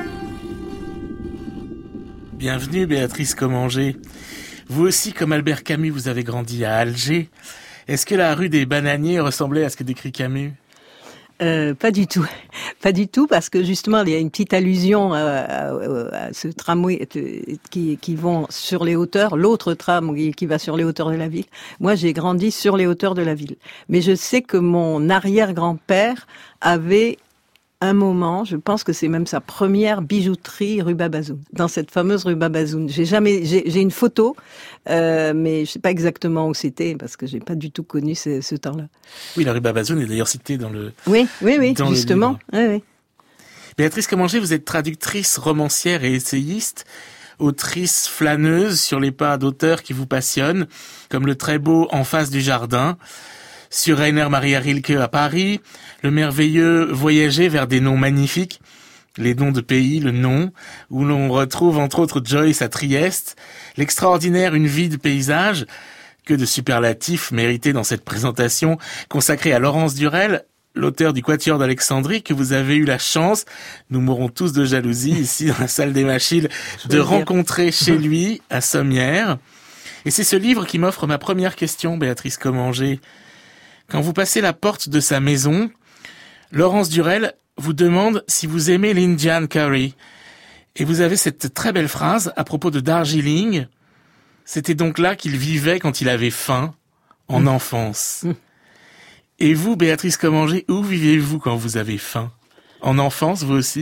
B: Bienvenue Béatrice Commanger. Vous aussi, comme Albert Camus, vous avez grandi à Alger. Est-ce que la rue des Bananiers ressemblait à ce que décrit Camus ?
G: Pas du tout. Pas du tout, parce que justement, il y a une petite allusion à ce tramway qui vont sur les hauteurs, l'autre tram qui va sur les hauteurs de la ville. Moi, j'ai grandi sur les hauteurs de la ville. Mais je sais que mon arrière-grand-père avait un moment, je pense que c'est même sa première bijouterie rue Babazoun, dans cette fameuse rue Babazoun. J'ai une photo, mais je sais pas exactement où c'était parce que j'ai pas du tout connu ce temps-là.
B: Oui, la rue Babazoun est d'ailleurs citée dans le.
G: Oui, justement. Oui.
B: Béatrice Commanger, vous êtes traductrice, romancière et essayiste, autrice flâneuse sur les pas d'auteurs qui vous passionnent, comme le très beau En face du jardin, sur Rainer Maria Rilke à Paris, le merveilleux Voyager vers des noms magnifiques, les noms de pays, le nom, où l'on retrouve entre autres Joyce à Trieste, l'extraordinaire Une vie de paysage, que de superlatifs mérités dans cette présentation consacrée à Laurence Durel, l'auteur du Quatuor d'Alexandrie, que vous avez eu la chance, nous mourrons tous de jalousie ici dans la salle des machines, de rencontrer chez lui à Sommières. Et c'est ce livre qui m'offre ma première question, Béatrice Commanger. Quand vous passez la porte de sa maison, Laurence Durel vous demande si vous aimez l'Indian curry. Et vous avez cette très belle phrase à propos de Darjeeling. C'était donc là qu'il vivait quand il avait faim, en enfance. Et vous, Béatrice Commanger, où vivez-vous quand vous avez faim ? En enfance, vous aussi ?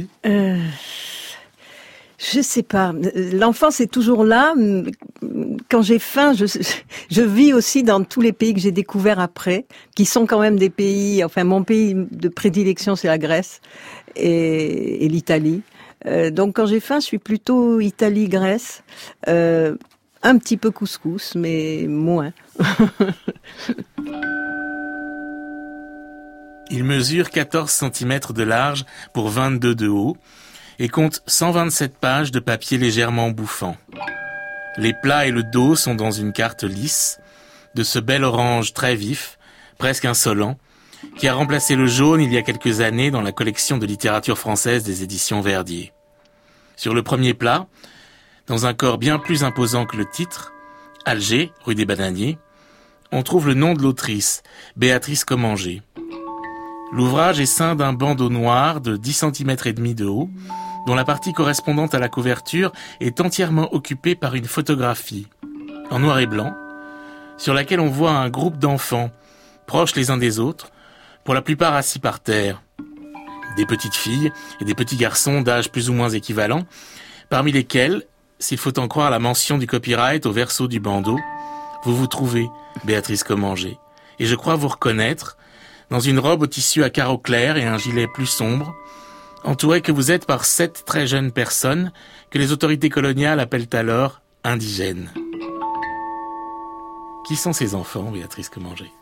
G: Je sais pas. L'enfance est toujours là. Quand j'ai faim, je vis aussi dans tous les pays que j'ai découverts après, qui sont quand même des pays. Enfin, mon pays de prédilection, c'est la Grèce et l'Italie. Donc, quand j'ai faim, je suis plutôt Italie-Grèce. Un petit peu couscous, mais moins.
B: Il mesure 14 cm de large pour 22 de haut et compte 127 pages de papier légèrement bouffant. Les plats et le dos sont dans une carte lisse, de ce bel orange très vif, presque insolent, qui a remplacé le jaune il y a quelques années dans la collection de littérature française des éditions Verdier. Sur le premier plat, dans un corps bien plus imposant que le titre, Alger, rue des Bananiers, on trouve le nom de l'autrice, Béatrice Commanger. L'ouvrage est ceint d'un bandeau noir de 10 cm et demi de haut, dont la partie correspondante à la couverture est entièrement occupée par une photographie, en noir et blanc, sur laquelle on voit un groupe d'enfants, proches les uns des autres, pour la plupart assis par terre. Des petites filles et des petits garçons d'âge plus ou moins équivalent, parmi lesquels, s'il faut en croire la mention du copyright au verso du bandeau, vous vous trouvez, Béatrice Commanger, et je crois vous reconnaître, dans une robe au tissu à carreaux clairs et un gilet plus sombre, entouré que vous êtes par 7 très jeunes personnes que les autorités coloniales appellent alors indigènes. Qui sont ces enfants, Béatrice Commanger ?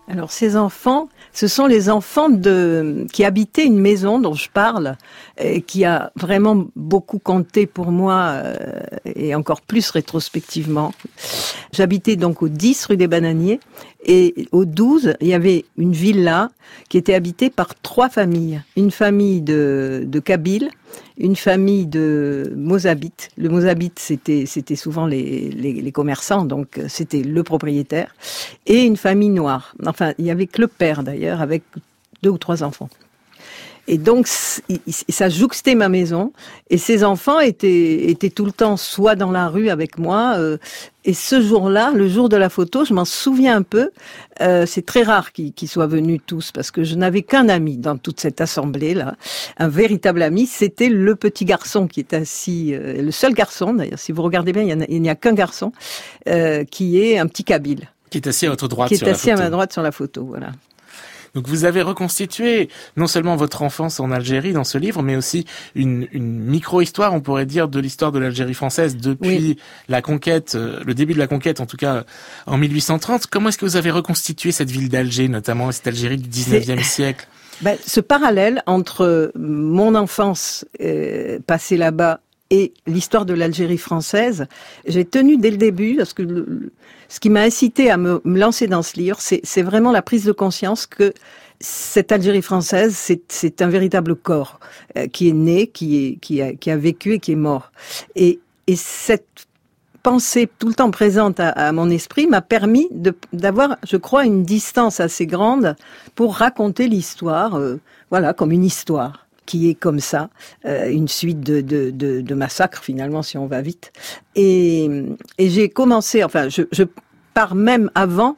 G: Alors ces enfants, ce sont les enfants qui habitaient une maison dont je parle, et qui a vraiment beaucoup compté pour moi, et encore plus rétrospectivement. J'habitais donc au 10 rue des Bananiers, et au 12, il y avait une villa qui était habitée par 3 familles. Une famille de Kabyles, une famille de Mozabites. Le Mozabite, c'était souvent les commerçants, donc c'était le propriétaire. Et une famille noire. Enfin, il y avait que le père d'ailleurs, avec 2 ou 3 enfants. Et donc, ça jouxtait ma maison. Et ces enfants étaient tout le temps soit dans la rue avec moi. Et ce jour-là, le jour de la photo, je m'en souviens un peu. C'est très rare qu'ils soient venus tous, parce que je n'avais qu'un ami dans toute cette assemblée-là. Un véritable ami, c'était le petit garçon qui est assis, le seul garçon d'ailleurs. Si vous regardez bien, il n'y a qu'un garçon, qui est un petit Kabyle.
B: Qui est assis à votre droite
G: sur la photo. Qui est assis à ma droite sur la photo, voilà.
B: Donc vous avez reconstitué non seulement votre enfance en Algérie dans ce livre, mais aussi une micro-histoire, on pourrait dire, de l'histoire de l'Algérie française depuis la conquête, le début de la conquête, en tout cas en 1830. Comment est-ce que vous avez reconstitué cette ville d'Alger, notamment cette Algérie du 19e siècle?
G: Ce parallèle entre mon enfance passée là-bas et l'histoire de l'Algérie française, j'ai tenu dès le début, parce que ce qui m'a incité à me lancer dans ce livre, c'est vraiment la prise de conscience que cette Algérie française, c'est un véritable corps qui est né, qui a vécu et qui est mort. Et cette pensée tout le temps présente à mon esprit m'a permis d'avoir, je crois, une distance assez grande pour raconter l'histoire, comme une histoire qui est comme ça, une suite de massacres finalement, si on va vite. Et j'ai commencé, je pars même avant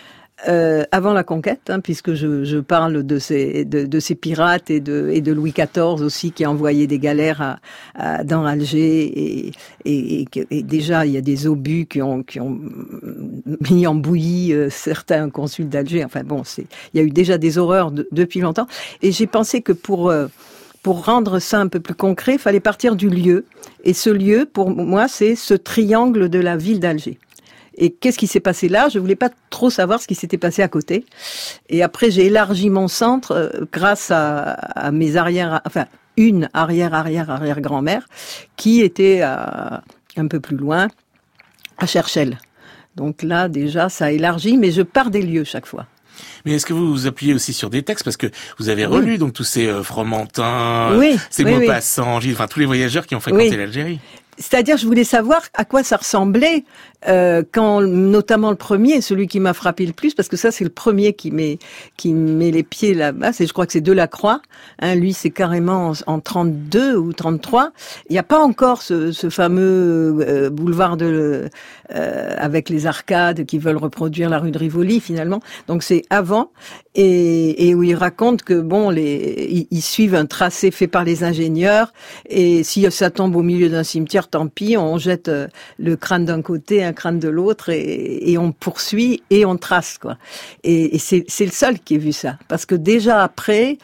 G: la conquête, puisque je parle de ces pirates et de Louis XIV aussi, qui a envoyé des galères dans Alger, et déjà il y a des obus qui ont mis en bouillie certains consuls d'Alger. Il y a eu déjà des horreurs depuis longtemps, et j'ai pensé que pour rendre ça un peu plus concret, il fallait partir du lieu. Et ce lieu, pour moi, c'est ce triangle de la ville d'Alger. Et qu'est-ce qui s'est passé là? Je voulais pas trop savoir ce qui s'était passé à côté. Et après, j'ai élargi mon centre grâce à mes une arrière-grand-mère qui était un peu plus loin, à Cherchel. Donc là, déjà, ça a élargi, mais je pars des lieux chaque fois.
B: Mais est-ce que vous vous appuyez aussi sur des textes, parce que vous avez relu donc tous ces Fromentin, ces Maupassant, tous les voyageurs qui ont fréquenté l'Algérie?
G: C'est-à-dire, je voulais savoir à quoi ça ressemblait quand, notamment le premier, celui qui m'a frappé le plus, parce que ça, c'est le premier qui met les pieds là-bas. Je crois que c'est Delacroix. Lui, c'est carrément en 32 ou 33. Il n'y a pas encore ce fameux boulevard avec les arcades qui veulent reproduire la rue de Rivoli, finalement. Donc c'est avant, et où il raconte que ils suivent un tracé fait par les ingénieurs, et si ça tombe au milieu d'un cimetière, tant pis, on jette le crâne d'un côté, un crâne de l'autre, et on poursuit et on trace, quoi. Et c'est le seul qui ait vu ça, parce que déjà après,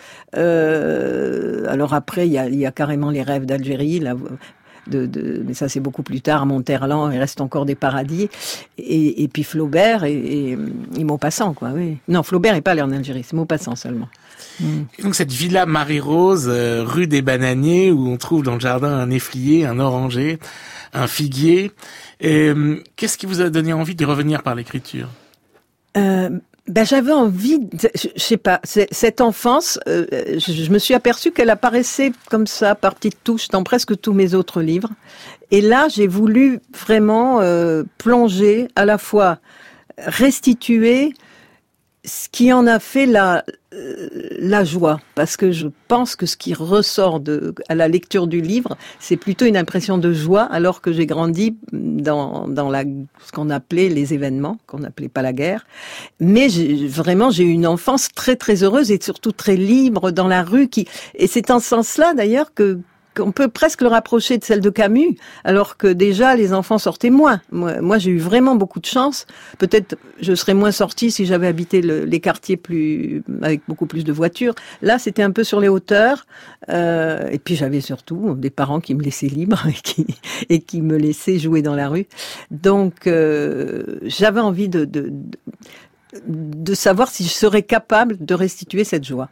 G: il y a carrément les rêves d'Algérie, là. Mais ça c'est beaucoup plus tard, Monterland, il reste encore des paradis, et puis Flaubert et Maupassant, quoi. Oui. Non, Flaubert n'est pas allé en Algérie, c'est Maupassant seulement.
B: Et donc cette villa Marie-Rose, rue des Bananiers, où on trouve dans le jardin un néflier, un oranger, un figuier. Qu'est-ce qui vous a donné envie de revenir par l'écriture?
G: J'avais envie, je sais pas, cette enfance, je me suis aperçue qu'elle apparaissait comme ça, par petites touches, dans presque tous mes autres livres. Et là, j'ai voulu vraiment plonger, à la fois restituer ce qui en a fait la joie, parce que je pense que ce qui ressort à la lecture du livre, c'est plutôt une impression de joie, alors que j'ai grandi dans ce qu'on appelait les événements, qu'on n'appelait pas la guerre. Mais j'ai eu une enfance très très heureuse, et surtout très libre dans la rue, et c'est en ce sens-là d'ailleurs qu'on peut presque le rapprocher de celle de Camus, alors que déjà les enfants sortaient moins. Moi j'ai eu vraiment beaucoup de chance. Peut-être je serais moins sortie si j'avais habité les quartiers avec beaucoup plus de voitures. Là c'était un peu sur les hauteurs, et puis j'avais surtout des parents qui me laissaient libre et qui me laissaient jouer dans la rue. Donc j'avais envie de savoir si je serais capable de restituer cette joie.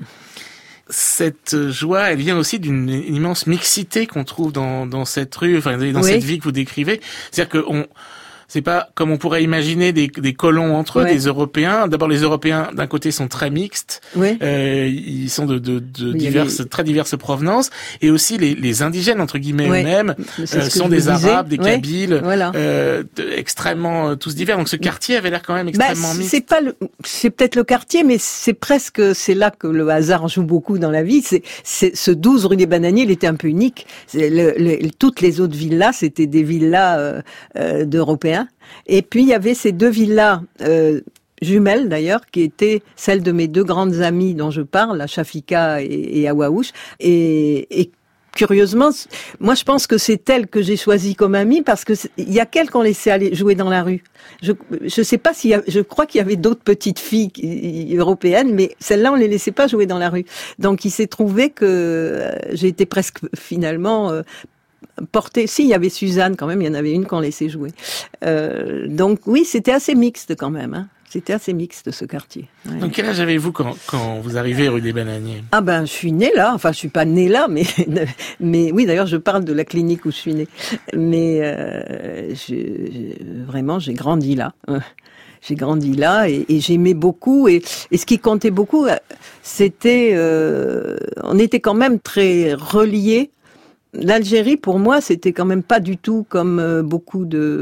B: Cette joie, elle vient aussi d'une immense mixité qu'on trouve dans cette rue, enfin dans cette vie que vous décrivez. C'est-à-dire que c'est pas comme on pourrait imaginer des colons entre eux, des Européens. D'abord, les Européens d'un côté sont très mixtes, ils sont de très diverses provenances, et aussi les indigènes entre guillemets eux-mêmes sont des Arabes, des Kabyles, extrêmement tous divers. Donc ce quartier avait l'air quand même extrêmement mixte.
G: C'est peut-être le quartier, mais c'est là que le hasard joue beaucoup dans la vie. C'est ce 12 rue des Bananiers, il était un peu unique. Toutes les autres villas, c'était des villas d'Européens. Et puis il y avait ces 2 villas jumelles d'ailleurs, qui étaient celles de mes 2 grandes amies dont je parle, la Shafika et Awaouche. Et curieusement, moi je pense que c'est elle que j'ai choisie comme amie parce que il y a qu'elle qu'on laissait aller jouer dans la rue. Je sais pas je crois qu'il y avait d'autres petites filles européennes, mais celles-là on les laissait pas jouer dans la rue. Donc il s'est trouvé que j'ai été presque finalement portée. Si, il y avait Suzanne quand même, il y en avait une qu'on laissait jouer. Donc oui, c'était assez mixte quand même, hein. C'était assez mixte ce quartier. Ouais.
B: Donc quel âge avez-vous quand vous arrivez rue des Bananiers ?
G: Ah ben je suis née là, enfin je suis pas née là, mais oui d'ailleurs je parle de la clinique où je suis née. Mais vraiment j'ai grandi là. J'ai grandi là et j'aimais beaucoup et ce qui comptait beaucoup c'était on était quand même très reliés. L'Algérie, pour moi, c'était quand même pas du tout comme beaucoup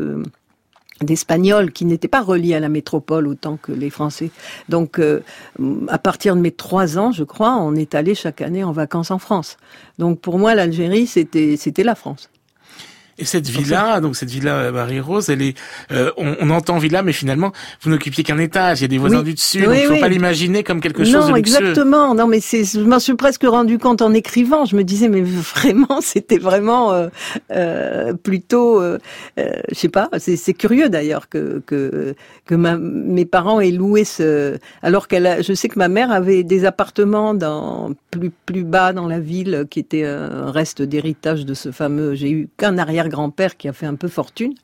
G: d'Espagnols qui n'étaient pas reliés à la métropole autant que les Français. Donc, à partir de mes 3 ans, je crois, on est allé chaque année en vacances en France. Donc, pour moi, l'Algérie, c'était la France.
B: Et cette villa, Marie-Rose, elle est, on entend villa, mais finalement, vous n'occupiez qu'un étage. Il y a des voisins du dessus, donc il ne faut pas l'imaginer comme quelque chose de luxueux.
G: Exactement. Non, mais je m'en suis presque rendu compte en écrivant. Je me disais, mais vraiment, c'était vraiment plutôt, je sais pas. C'est curieux d'ailleurs que mes parents aient loué alors je sais que ma mère avait des appartements plus bas dans la ville, qui était un reste d'héritage de ce fameux. J'ai eu qu'un arrière-grand-père qui a fait un peu fortune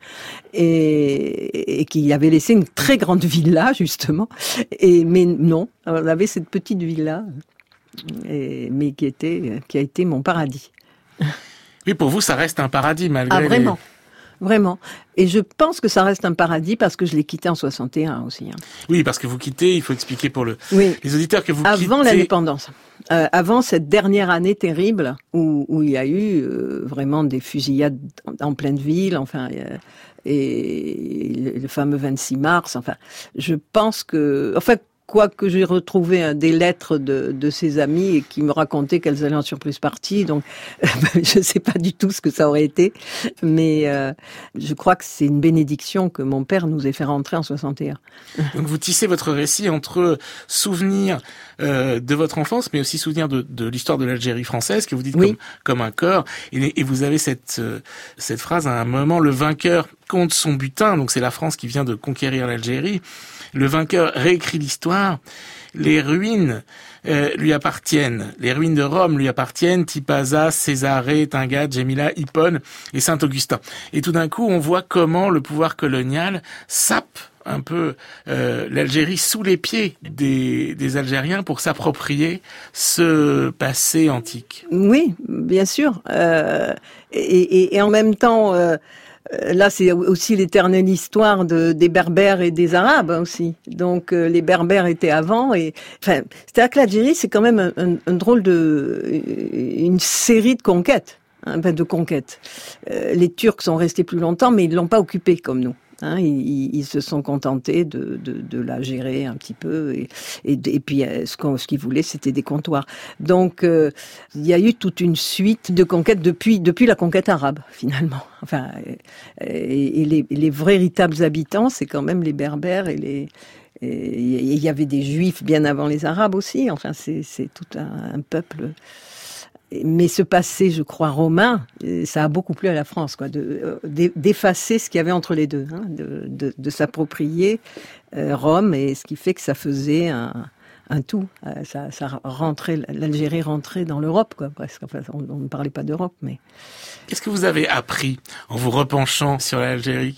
G: et qui avait laissé une très grande villa justement. Mais non, on avait cette petite villa, mais qui a été mon paradis.
B: Oui, pour vous, ça reste un paradis malgré.
G: Ah vraiment. Vraiment. Et je pense que ça reste un paradis parce que je l'ai quitté en 61 aussi. Hein.
B: Oui, parce que vous quittez, il faut expliquer pour les auditeurs que vous quittez.
G: Avant l'indépendance. Avant cette dernière année terrible où il y a eu vraiment des fusillades en pleine ville, enfin, et le fameux 26 mars, enfin, je pense que, en fait, quoique j'ai retrouvé des lettres de ses amis et qui me racontaient qu'elles allaient en surprise partie, donc je ne sais pas du tout ce que ça aurait été, mais je crois que c'est une bénédiction que mon père nous ait fait rentrer en 61.
B: Donc vous tissez votre récit entre souvenirs de votre enfance, mais aussi souvenirs de l'histoire de l'Algérie française, que vous dites comme un corps, et vous avez cette phrase à un moment, le vainqueur compte son butin, donc c'est la France qui vient de conquérir l'Algérie. Le vainqueur réécrit l'histoire. Les ruines lui appartiennent. Les ruines de Rome lui appartiennent. Tipaza, Césarée, Tingad, Gemila, Hippone et Saint-Augustin. Et tout d'un coup, on voit comment le pouvoir colonial sape un peu l'Algérie sous les pieds des Algériens pour s'approprier ce passé antique.
G: Oui, bien sûr. Et en même temps... là, c'est aussi l'éternelle histoire des Berbères et des Arabes aussi. Donc, les Berbères étaient avant c'est-à-dire que l'Algérie, c'est quand même un drôle une série de conquêtes, de conquêtes. Les Turcs sont restés plus longtemps, mais ils l'ont pas occupée comme nous. Ils se sont contentés de la gérer un petit peu et puis ce qu'ils voulaient, c'était des comptoirs. Donc il y a eu toute une suite de conquêtes depuis la conquête arabe finalement. Enfin et les véritables habitants, c'est quand même les Berbères et il y avait des Juifs bien avant les Arabes aussi. Enfin c'est tout un peuple. Mais ce passé, je crois, romain, ça a beaucoup plu à la France, quoi, d'effacer ce qu'il y avait entre les deux, de s'approprier Rome, et ce qui fait que ça faisait un tout. Ça rentrait, l'Algérie rentrait dans l'Europe, quoi, presque. Enfin, on ne parlait pas d'Europe, mais.
B: Qu'est-ce que vous avez appris en vous repenchant sur l'Algérie ?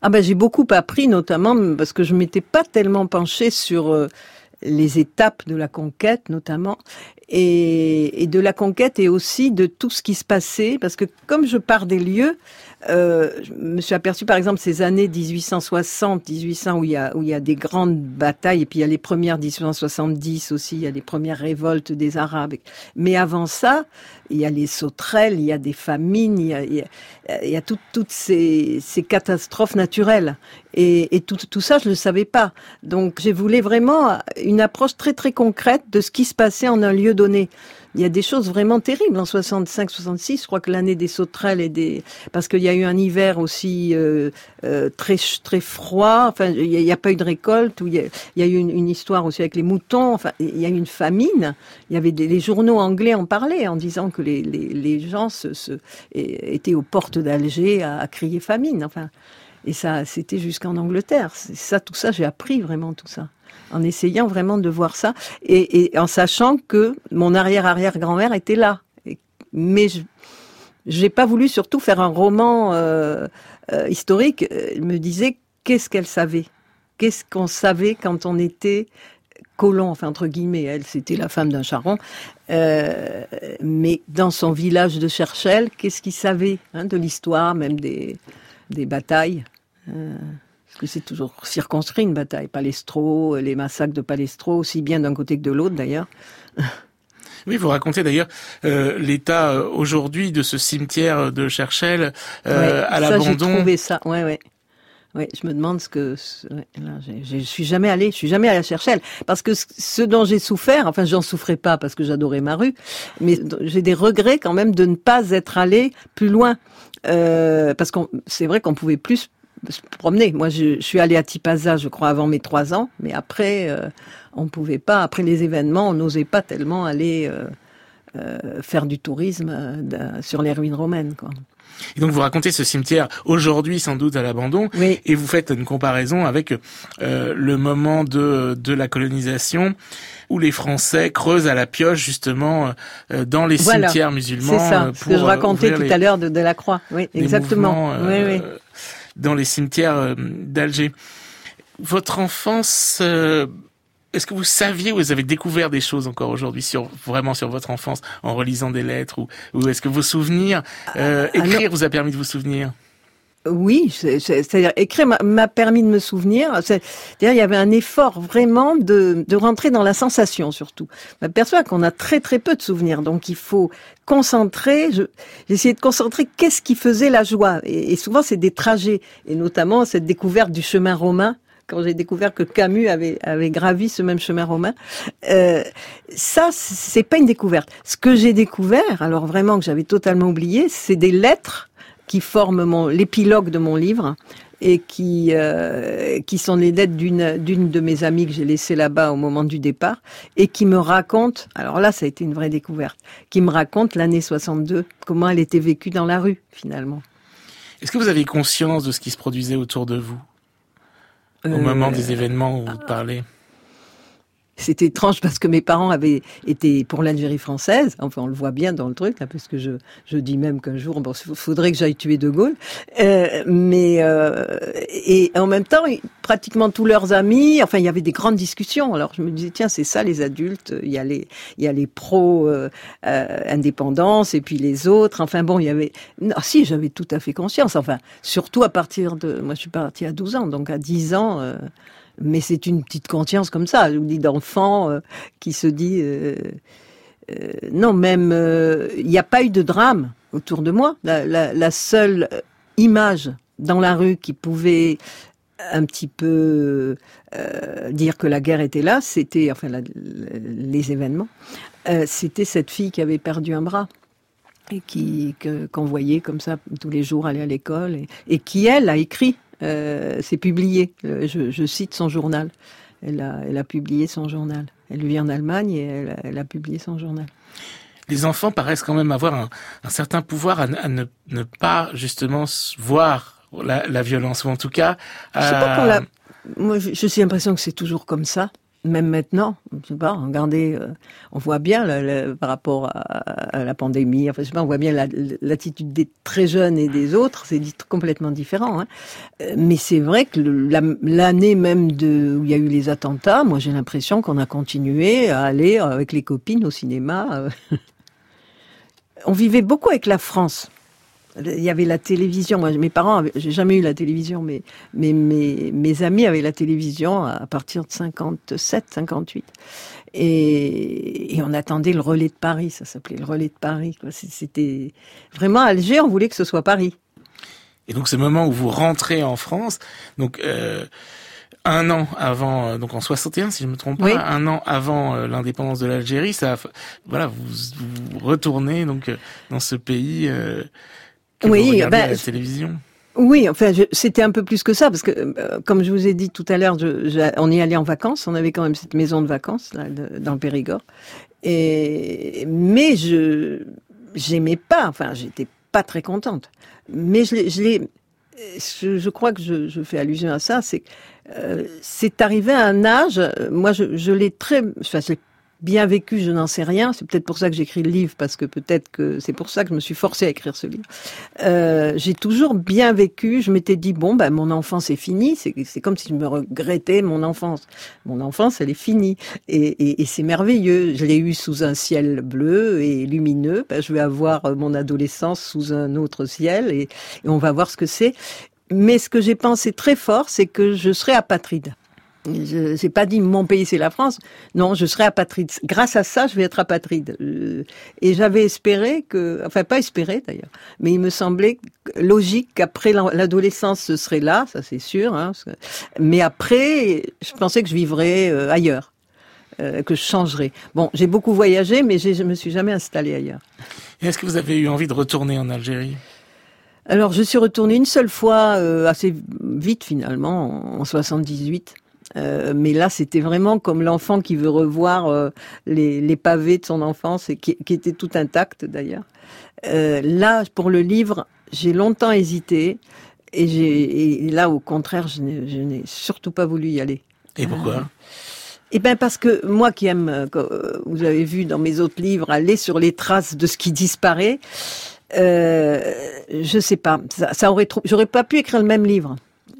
G: J'ai beaucoup appris, notamment parce que je m'étais pas tellement penchée sur les étapes de la conquête, notamment, et de la conquête et aussi de tout ce qui se passait, parce que comme je pars des lieux, je me suis aperçue, par exemple, ces années 1860, 1800, où il y a des grandes batailles, et puis il y a les premières 1870 aussi, il y a les premières révoltes des Arabes. Mais avant ça, il y a les sauterelles, il y a des famines, il y a toutes ces catastrophes naturelles. Et tout ça, je ne le savais pas. Donc, j'ai voulu vraiment une approche très, très concrète de ce qui se passait en un lieu donné. Il y a des choses vraiment terribles en 65, 66. Je crois que l'année des sauterelles parce qu'il y a eu un hiver aussi très très froid. Enfin, il n'y a pas eu de récolte. Il y a eu une histoire aussi avec les moutons. Enfin, il y a eu une famine. Il y avait les journaux anglais en parlaient en disant que les gens étaient aux portes d'Alger à crier famine. Enfin, et ça, c'était jusqu'en Angleterre. Tout ça, j'ai appris vraiment tout ça. En essayant vraiment de voir ça, et en sachant que mon arrière-arrière-grand-mère était là. Mais j'ai pas voulu surtout faire un roman historique. Elle me disait qu'est-ce qu'elle savait, qu'est-ce qu'on savait quand on était colon, enfin entre guillemets. Elle, c'était la femme d'un charron. Mais dans son village de Cherchel, qu'est-ce qu'il savait de l'histoire, même des batailles. Parce que c'est toujours circonscrit une bataille. Palestro, les massacres de Palestro, aussi bien d'un côté que de l'autre d'ailleurs.
B: Oui, vous racontez d'ailleurs l'état aujourd'hui de ce cimetière de Cherchel à l'abandon.
G: J'ai trouvé ça. Ouais. Je me demande je suis jamais allée à Cherchel parce que ce dont j'ai souffert, enfin j'en souffrais pas parce que j'adorais ma rue, mais j'ai des regrets quand même de ne pas être allée plus loin parce que c'est vrai qu'on pouvait plus se promener. Moi, je suis allée à Tipaza, je crois, avant mes 3 ans, mais après, on pouvait pas. Après les événements, on n'osait pas tellement aller faire du tourisme sur les ruines romaines, quoi.
B: Et donc vous racontez ce cimetière aujourd'hui sans doute à l'abandon,
G: oui.
B: Et vous faites une comparaison avec le moment de la colonisation où les Français creusent à la pioche justement dans les cimetières musulmans.
G: C'est ça, ce que je racontais tout à l'heure de la Croix. Oui, exactement. Oui.
B: Dans les cimetières d'Alger. Votre enfance, est-ce que vous saviez, ou vous avez découvert des choses encore aujourd'hui vraiment sur votre enfance en relisant des lettres, ou est-ce que vos souvenirs, écrire vous a permis de vous souvenir?
G: Oui, c'est-à-dire écrire m'a permis de me souvenir. C'est-à-dire il y avait un effort vraiment de rentrer dans la sensation surtout. Je m'aperçois qu'on a très très peu de souvenirs, donc il faut concentrer. J'ai essayé de concentrer qu'est-ce qui faisait la joie. Et souvent c'est des trajets, et notamment cette découverte du chemin romain. Quand j'ai découvert que Camus avait gravi ce même chemin romain, ça c'est pas une découverte. Ce que j'ai découvert, alors vraiment que j'avais totalement oublié, c'est des lettres qui forment l'épilogue de mon livre et qui sont les lettres d'une de mes amies que j'ai laissées là-bas au moment du départ et qui me raconte, alors là ça a été une vraie découverte, qui me raconte l'année 62, comment elle était vécue dans la rue finalement.
B: Est-ce que vous avez conscience de ce qui se produisait autour de vous au moment des événements où vous parlez?
G: C'était étrange parce que mes parents avaient été pour l'Algérie française. Enfin, on le voit bien dans le truc, là, parce que je dis même qu'un jour, bon, faudrait que j'aille tuer De Gaulle. Et en même temps, pratiquement tous leurs amis, enfin, il y avait des grandes discussions. Alors, je me disais, tiens, c'est ça, les adultes. Il y a les pros indépendance et puis les autres. Enfin, bon, il y avait... Non, si, j'avais tout à fait conscience. Enfin, surtout à partir de... Moi, je suis partie à 12 ans, donc à 10 ans... mais c'est une petite conscience comme ça, je vous dis, d'enfant qui se dit non, même il n'y a pas eu de drame autour de moi. La seule image dans la rue qui pouvait un petit peu dire que la guerre était là, c'était les événements. C'était cette fille qui avait perdu un bras et qu'on voyait comme ça tous les jours aller à l'école et qui elle a écrit. C'est publié. Je cite son journal. Elle a publié son journal. Elle vit en Allemagne et elle a publié son journal.
B: Les enfants paraissent quand même avoir un certain pouvoir à ne pas justement voir la violence, ou en tout cas...
G: Je sais pas moi, j'ai l'impression que c'est toujours comme ça. Même maintenant, je sais pas, regardez, on voit bien par rapport à la pandémie, enfin, je sais pas, on voit bien l'attitude des très jeunes et des autres, c'est complètement différent. Hein. Mais c'est vrai que l'année même où il y a eu les attentats, moi j'ai l'impression qu'on a continué à aller avec les copines au cinéma. On vivait beaucoup avec la France. Il y avait la télévision. Moi, mes parents, j'ai jamais eu la télévision, mais mes amis avaient la télévision à partir de 57, 58. Et on attendait le relais de Paris. Ça s'appelait le relais de Paris. C'était vraiment à Alger, on voulait que ce soit Paris.
B: Et donc, ce moment où vous rentrez en France, donc, un an avant, donc en 61, si je me trompe pas, oui. Un an avant l'indépendance de l'Algérie, voilà, vous retournez donc dans ce pays que vous regardez à la télévision.
G: Oui, enfin, c'était un peu plus que ça, parce que, comme je vous ai dit tout à l'heure, on y allait en vacances, on avait quand même cette maison de vacances, là, dans le Périgord. Mais j'aimais pas, enfin, j'étais pas très contente. Mais je crois que je fais allusion à ça, c'est arrivé à un âge, moi, je l'ai j'ai bien vécu, je n'en sais rien. C'est peut-être pour ça que j'écris le livre, parce que peut-être que c'est pour ça que je me suis forcée à écrire ce livre. J'ai toujours bien vécu. Je m'étais dit, bon, mon enfance est finie. C'est comme si je me regrettais mon enfance. Mon enfance, elle est finie. Et c'est merveilleux. Je l'ai eue sous un ciel bleu et lumineux. Je vais avoir mon adolescence sous un autre ciel et on va voir ce que c'est. Mais ce que j'ai pensé très fort, c'est que je serai apatride. Je n'ai pas dit mon pays c'est la France. Non, je serai apatride. Grâce à ça, je vais être apatride. Et j'avais espéré enfin pas espéré d'ailleurs, mais il me semblait logique qu'après l'adolescence ce serait là, ça c'est sûr. Hein, mais après, je pensais que je vivrais ailleurs, que je changerais. Bon, j'ai beaucoup voyagé, mais je me suis jamais installée ailleurs.
B: Et est-ce que vous avez eu envie de retourner en Algérie ?
G: Alors, je suis retournée une seule fois, assez vite finalement, en 78. Mais là, c'était vraiment comme l'enfant qui veut revoir les pavés de son enfance et qui étaient tout intacts d'ailleurs. Là, pour le livre, j'ai longtemps hésité et là, au contraire, je n'ai surtout pas voulu y aller.
B: Et pourquoi ?
G: Parce que moi qui aime, vous avez vu dans mes autres livres, aller sur les traces de ce qui disparaît, je sais pas, j'aurais pas pu écrire le même livre.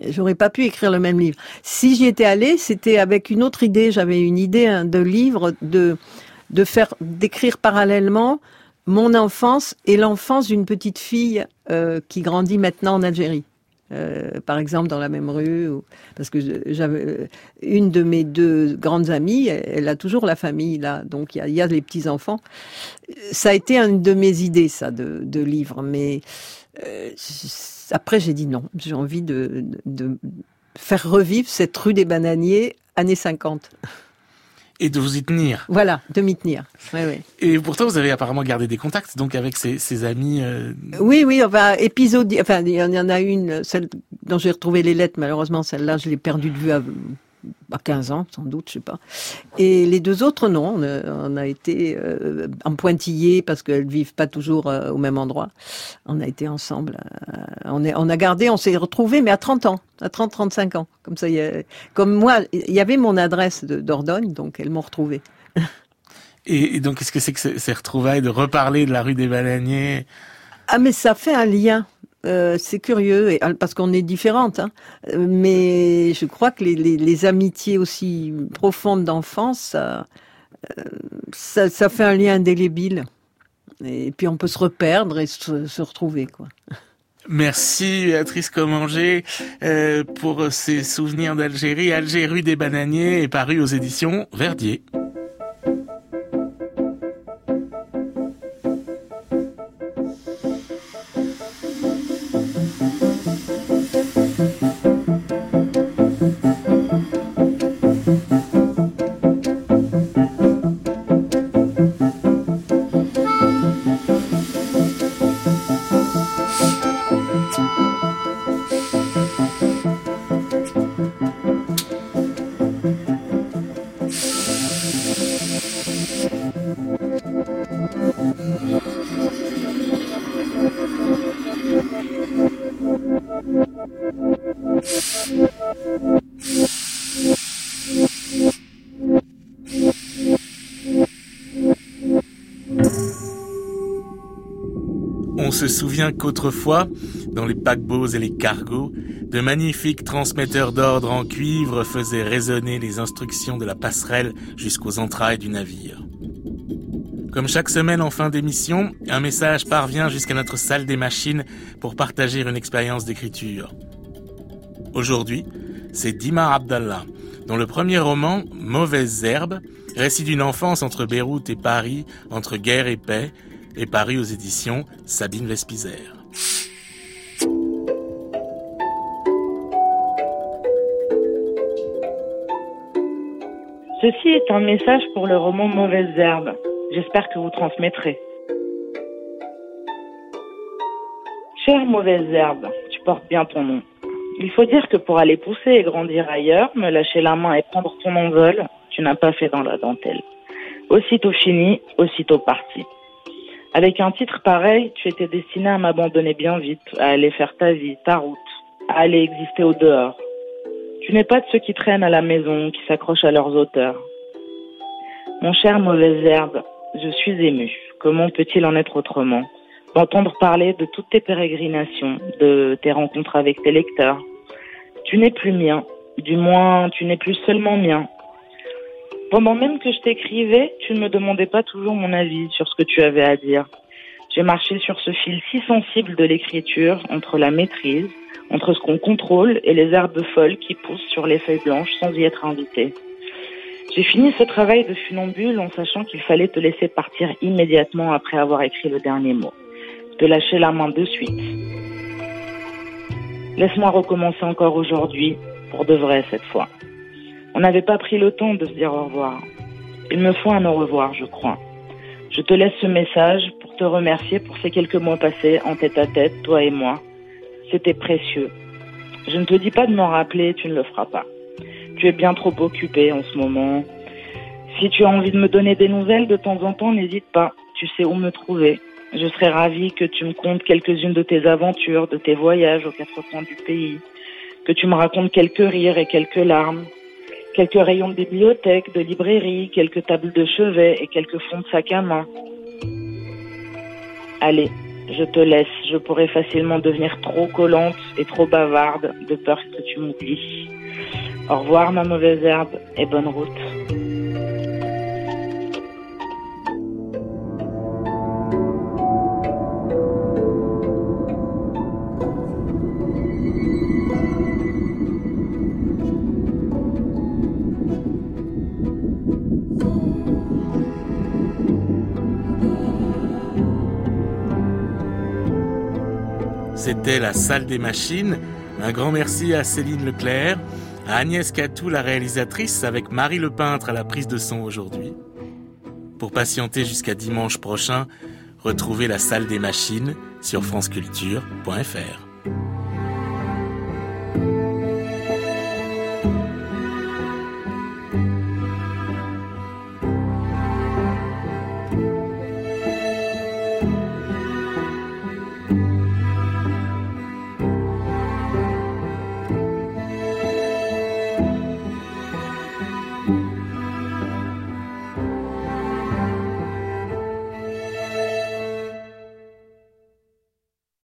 G: Si j'y étais allée, c'était avec une autre idée. J'avais une idée de livre, d'écrire parallèlement mon enfance et l'enfance d'une petite fille qui grandit maintenant en Algérie. Par exemple, dans la même rue, parce que j'avais une de mes deux grandes amies, elle a toujours la famille là, donc il y a les petits enfants. Ça a été une de mes idées, ça, de livre, mais après j'ai dit non, j'ai envie de faire revivre cette rue des Bananiers années 50.
B: Et de vous y tenir.
G: Voilà, de m'y tenir. Oui.
B: Et pourtant, vous avez apparemment gardé des contacts, donc avec ces amis.
G: Oui, enfin, il y en a une, celle dont j'ai retrouvé les lettres. Malheureusement, celle-là, je l'ai perdue de vue à 15 ans, sans doute, je sais pas. Et les deux autres, non. On a été en pointillés parce qu'elles vivent pas toujours au même endroit. On a été ensemble. On s'est retrouvés, mais à 30 ans, à 35 ans. Comme ça, comme moi, il y avait mon adresse de Dordogne, donc elles m'ont retrouvée.
B: Et donc, qu'est-ce que c'est que ces retrouvailles de reparler de la rue des Bananiers ?
G: Ah, mais ça fait un lien. C'est curieux, parce qu'on est différentes, hein. Mais je crois que les amitiés aussi profondes d'enfance, ça fait un lien indélébile. Et puis on peut se reperdre et se retrouver, quoi.
B: Merci Béatrice Commanger pour ces souvenirs d'Algérie. Alger, rue des Bananiers est paru aux éditions Verdier. se souvient qu'autrefois, dans les paquebots et les cargos, de magnifiques transmetteurs d'ordre en cuivre faisaient résonner les instructions de la passerelle jusqu'aux entrailles du navire. Comme chaque semaine en fin d'émission, un message parvient jusqu'à notre salle des machines pour partager une expérience d'écriture. Aujourd'hui, c'est Dimar Abdallah, dont le premier roman, Mauvaises herbes, récit d'une enfance entre Beyrouth et Paris, entre guerre et paix, est paru aux éditions Sabine Vespizer.
I: Ceci est un message pour le roman Mauvaises herbes. J'espère que vous transmettrez. Chère Mauvaise herbe, tu portes bien ton nom. Il faut dire que pour aller pousser et grandir ailleurs, me lâcher la main et prendre ton envol, tu n'as pas fait dans la dentelle. Aussitôt fini, aussitôt parti. Avec un titre pareil, tu étais destiné à m'abandonner bien vite, à aller faire ta vie, ta route, à aller exister au dehors. Tu n'es pas de ceux qui traînent à la maison, qui s'accrochent à leurs auteurs. Mon cher Mauvaise herbe, je suis émue. Comment peut-il en être autrement? D'entendre parler de toutes tes pérégrinations, de tes rencontres avec tes lecteurs. Tu n'es plus mien, du moins tu n'es plus seulement mien. Pendant même que je t'écrivais, tu ne me demandais pas toujours mon avis sur ce que tu avais à dire. J'ai marché sur ce fil si sensible de l'écriture, entre la maîtrise, entre ce qu'on contrôle et les herbes folles qui poussent sur les feuilles blanches sans y être invité. J'ai fini ce travail de funambule en sachant qu'il fallait te laisser partir immédiatement après avoir écrit le dernier mot. Te lâcher la main de suite. Laisse-moi recommencer encore aujourd'hui, pour de vrai cette fois. On n'avait pas pris le temps de se dire au revoir. Il me faut un au revoir, je crois. Je te laisse ce message pour te remercier pour ces quelques mois passés en tête à tête, toi et moi. C'était précieux. Je ne te dis pas de m'en rappeler, tu ne le feras pas. Tu es bien trop occupé en ce moment. Si tu as envie de me donner des nouvelles de temps en temps, n'hésite pas. Tu sais où me trouver. Je serais ravie que tu me contes quelques-unes de tes aventures, de tes voyages aux quatre coins du pays. Que tu me racontes quelques rires et quelques larmes. Quelques rayons de bibliothèque, de librairie, quelques tables de chevet et quelques fonds de sac à main. Allez, je te laisse. Je pourrais facilement devenir trop collante et trop bavarde de peur que tu m'oublies. Au revoir ma mauvaise herbe et bonne route.
B: C'était la salle des machines. Un grand merci à Céline Leclerc, à Agnès Catou, la réalisatrice, avec Marie Le Peintre à la prise de son aujourd'hui. Pour patienter jusqu'à dimanche prochain, retrouvez la salle des machines sur franceculture.fr.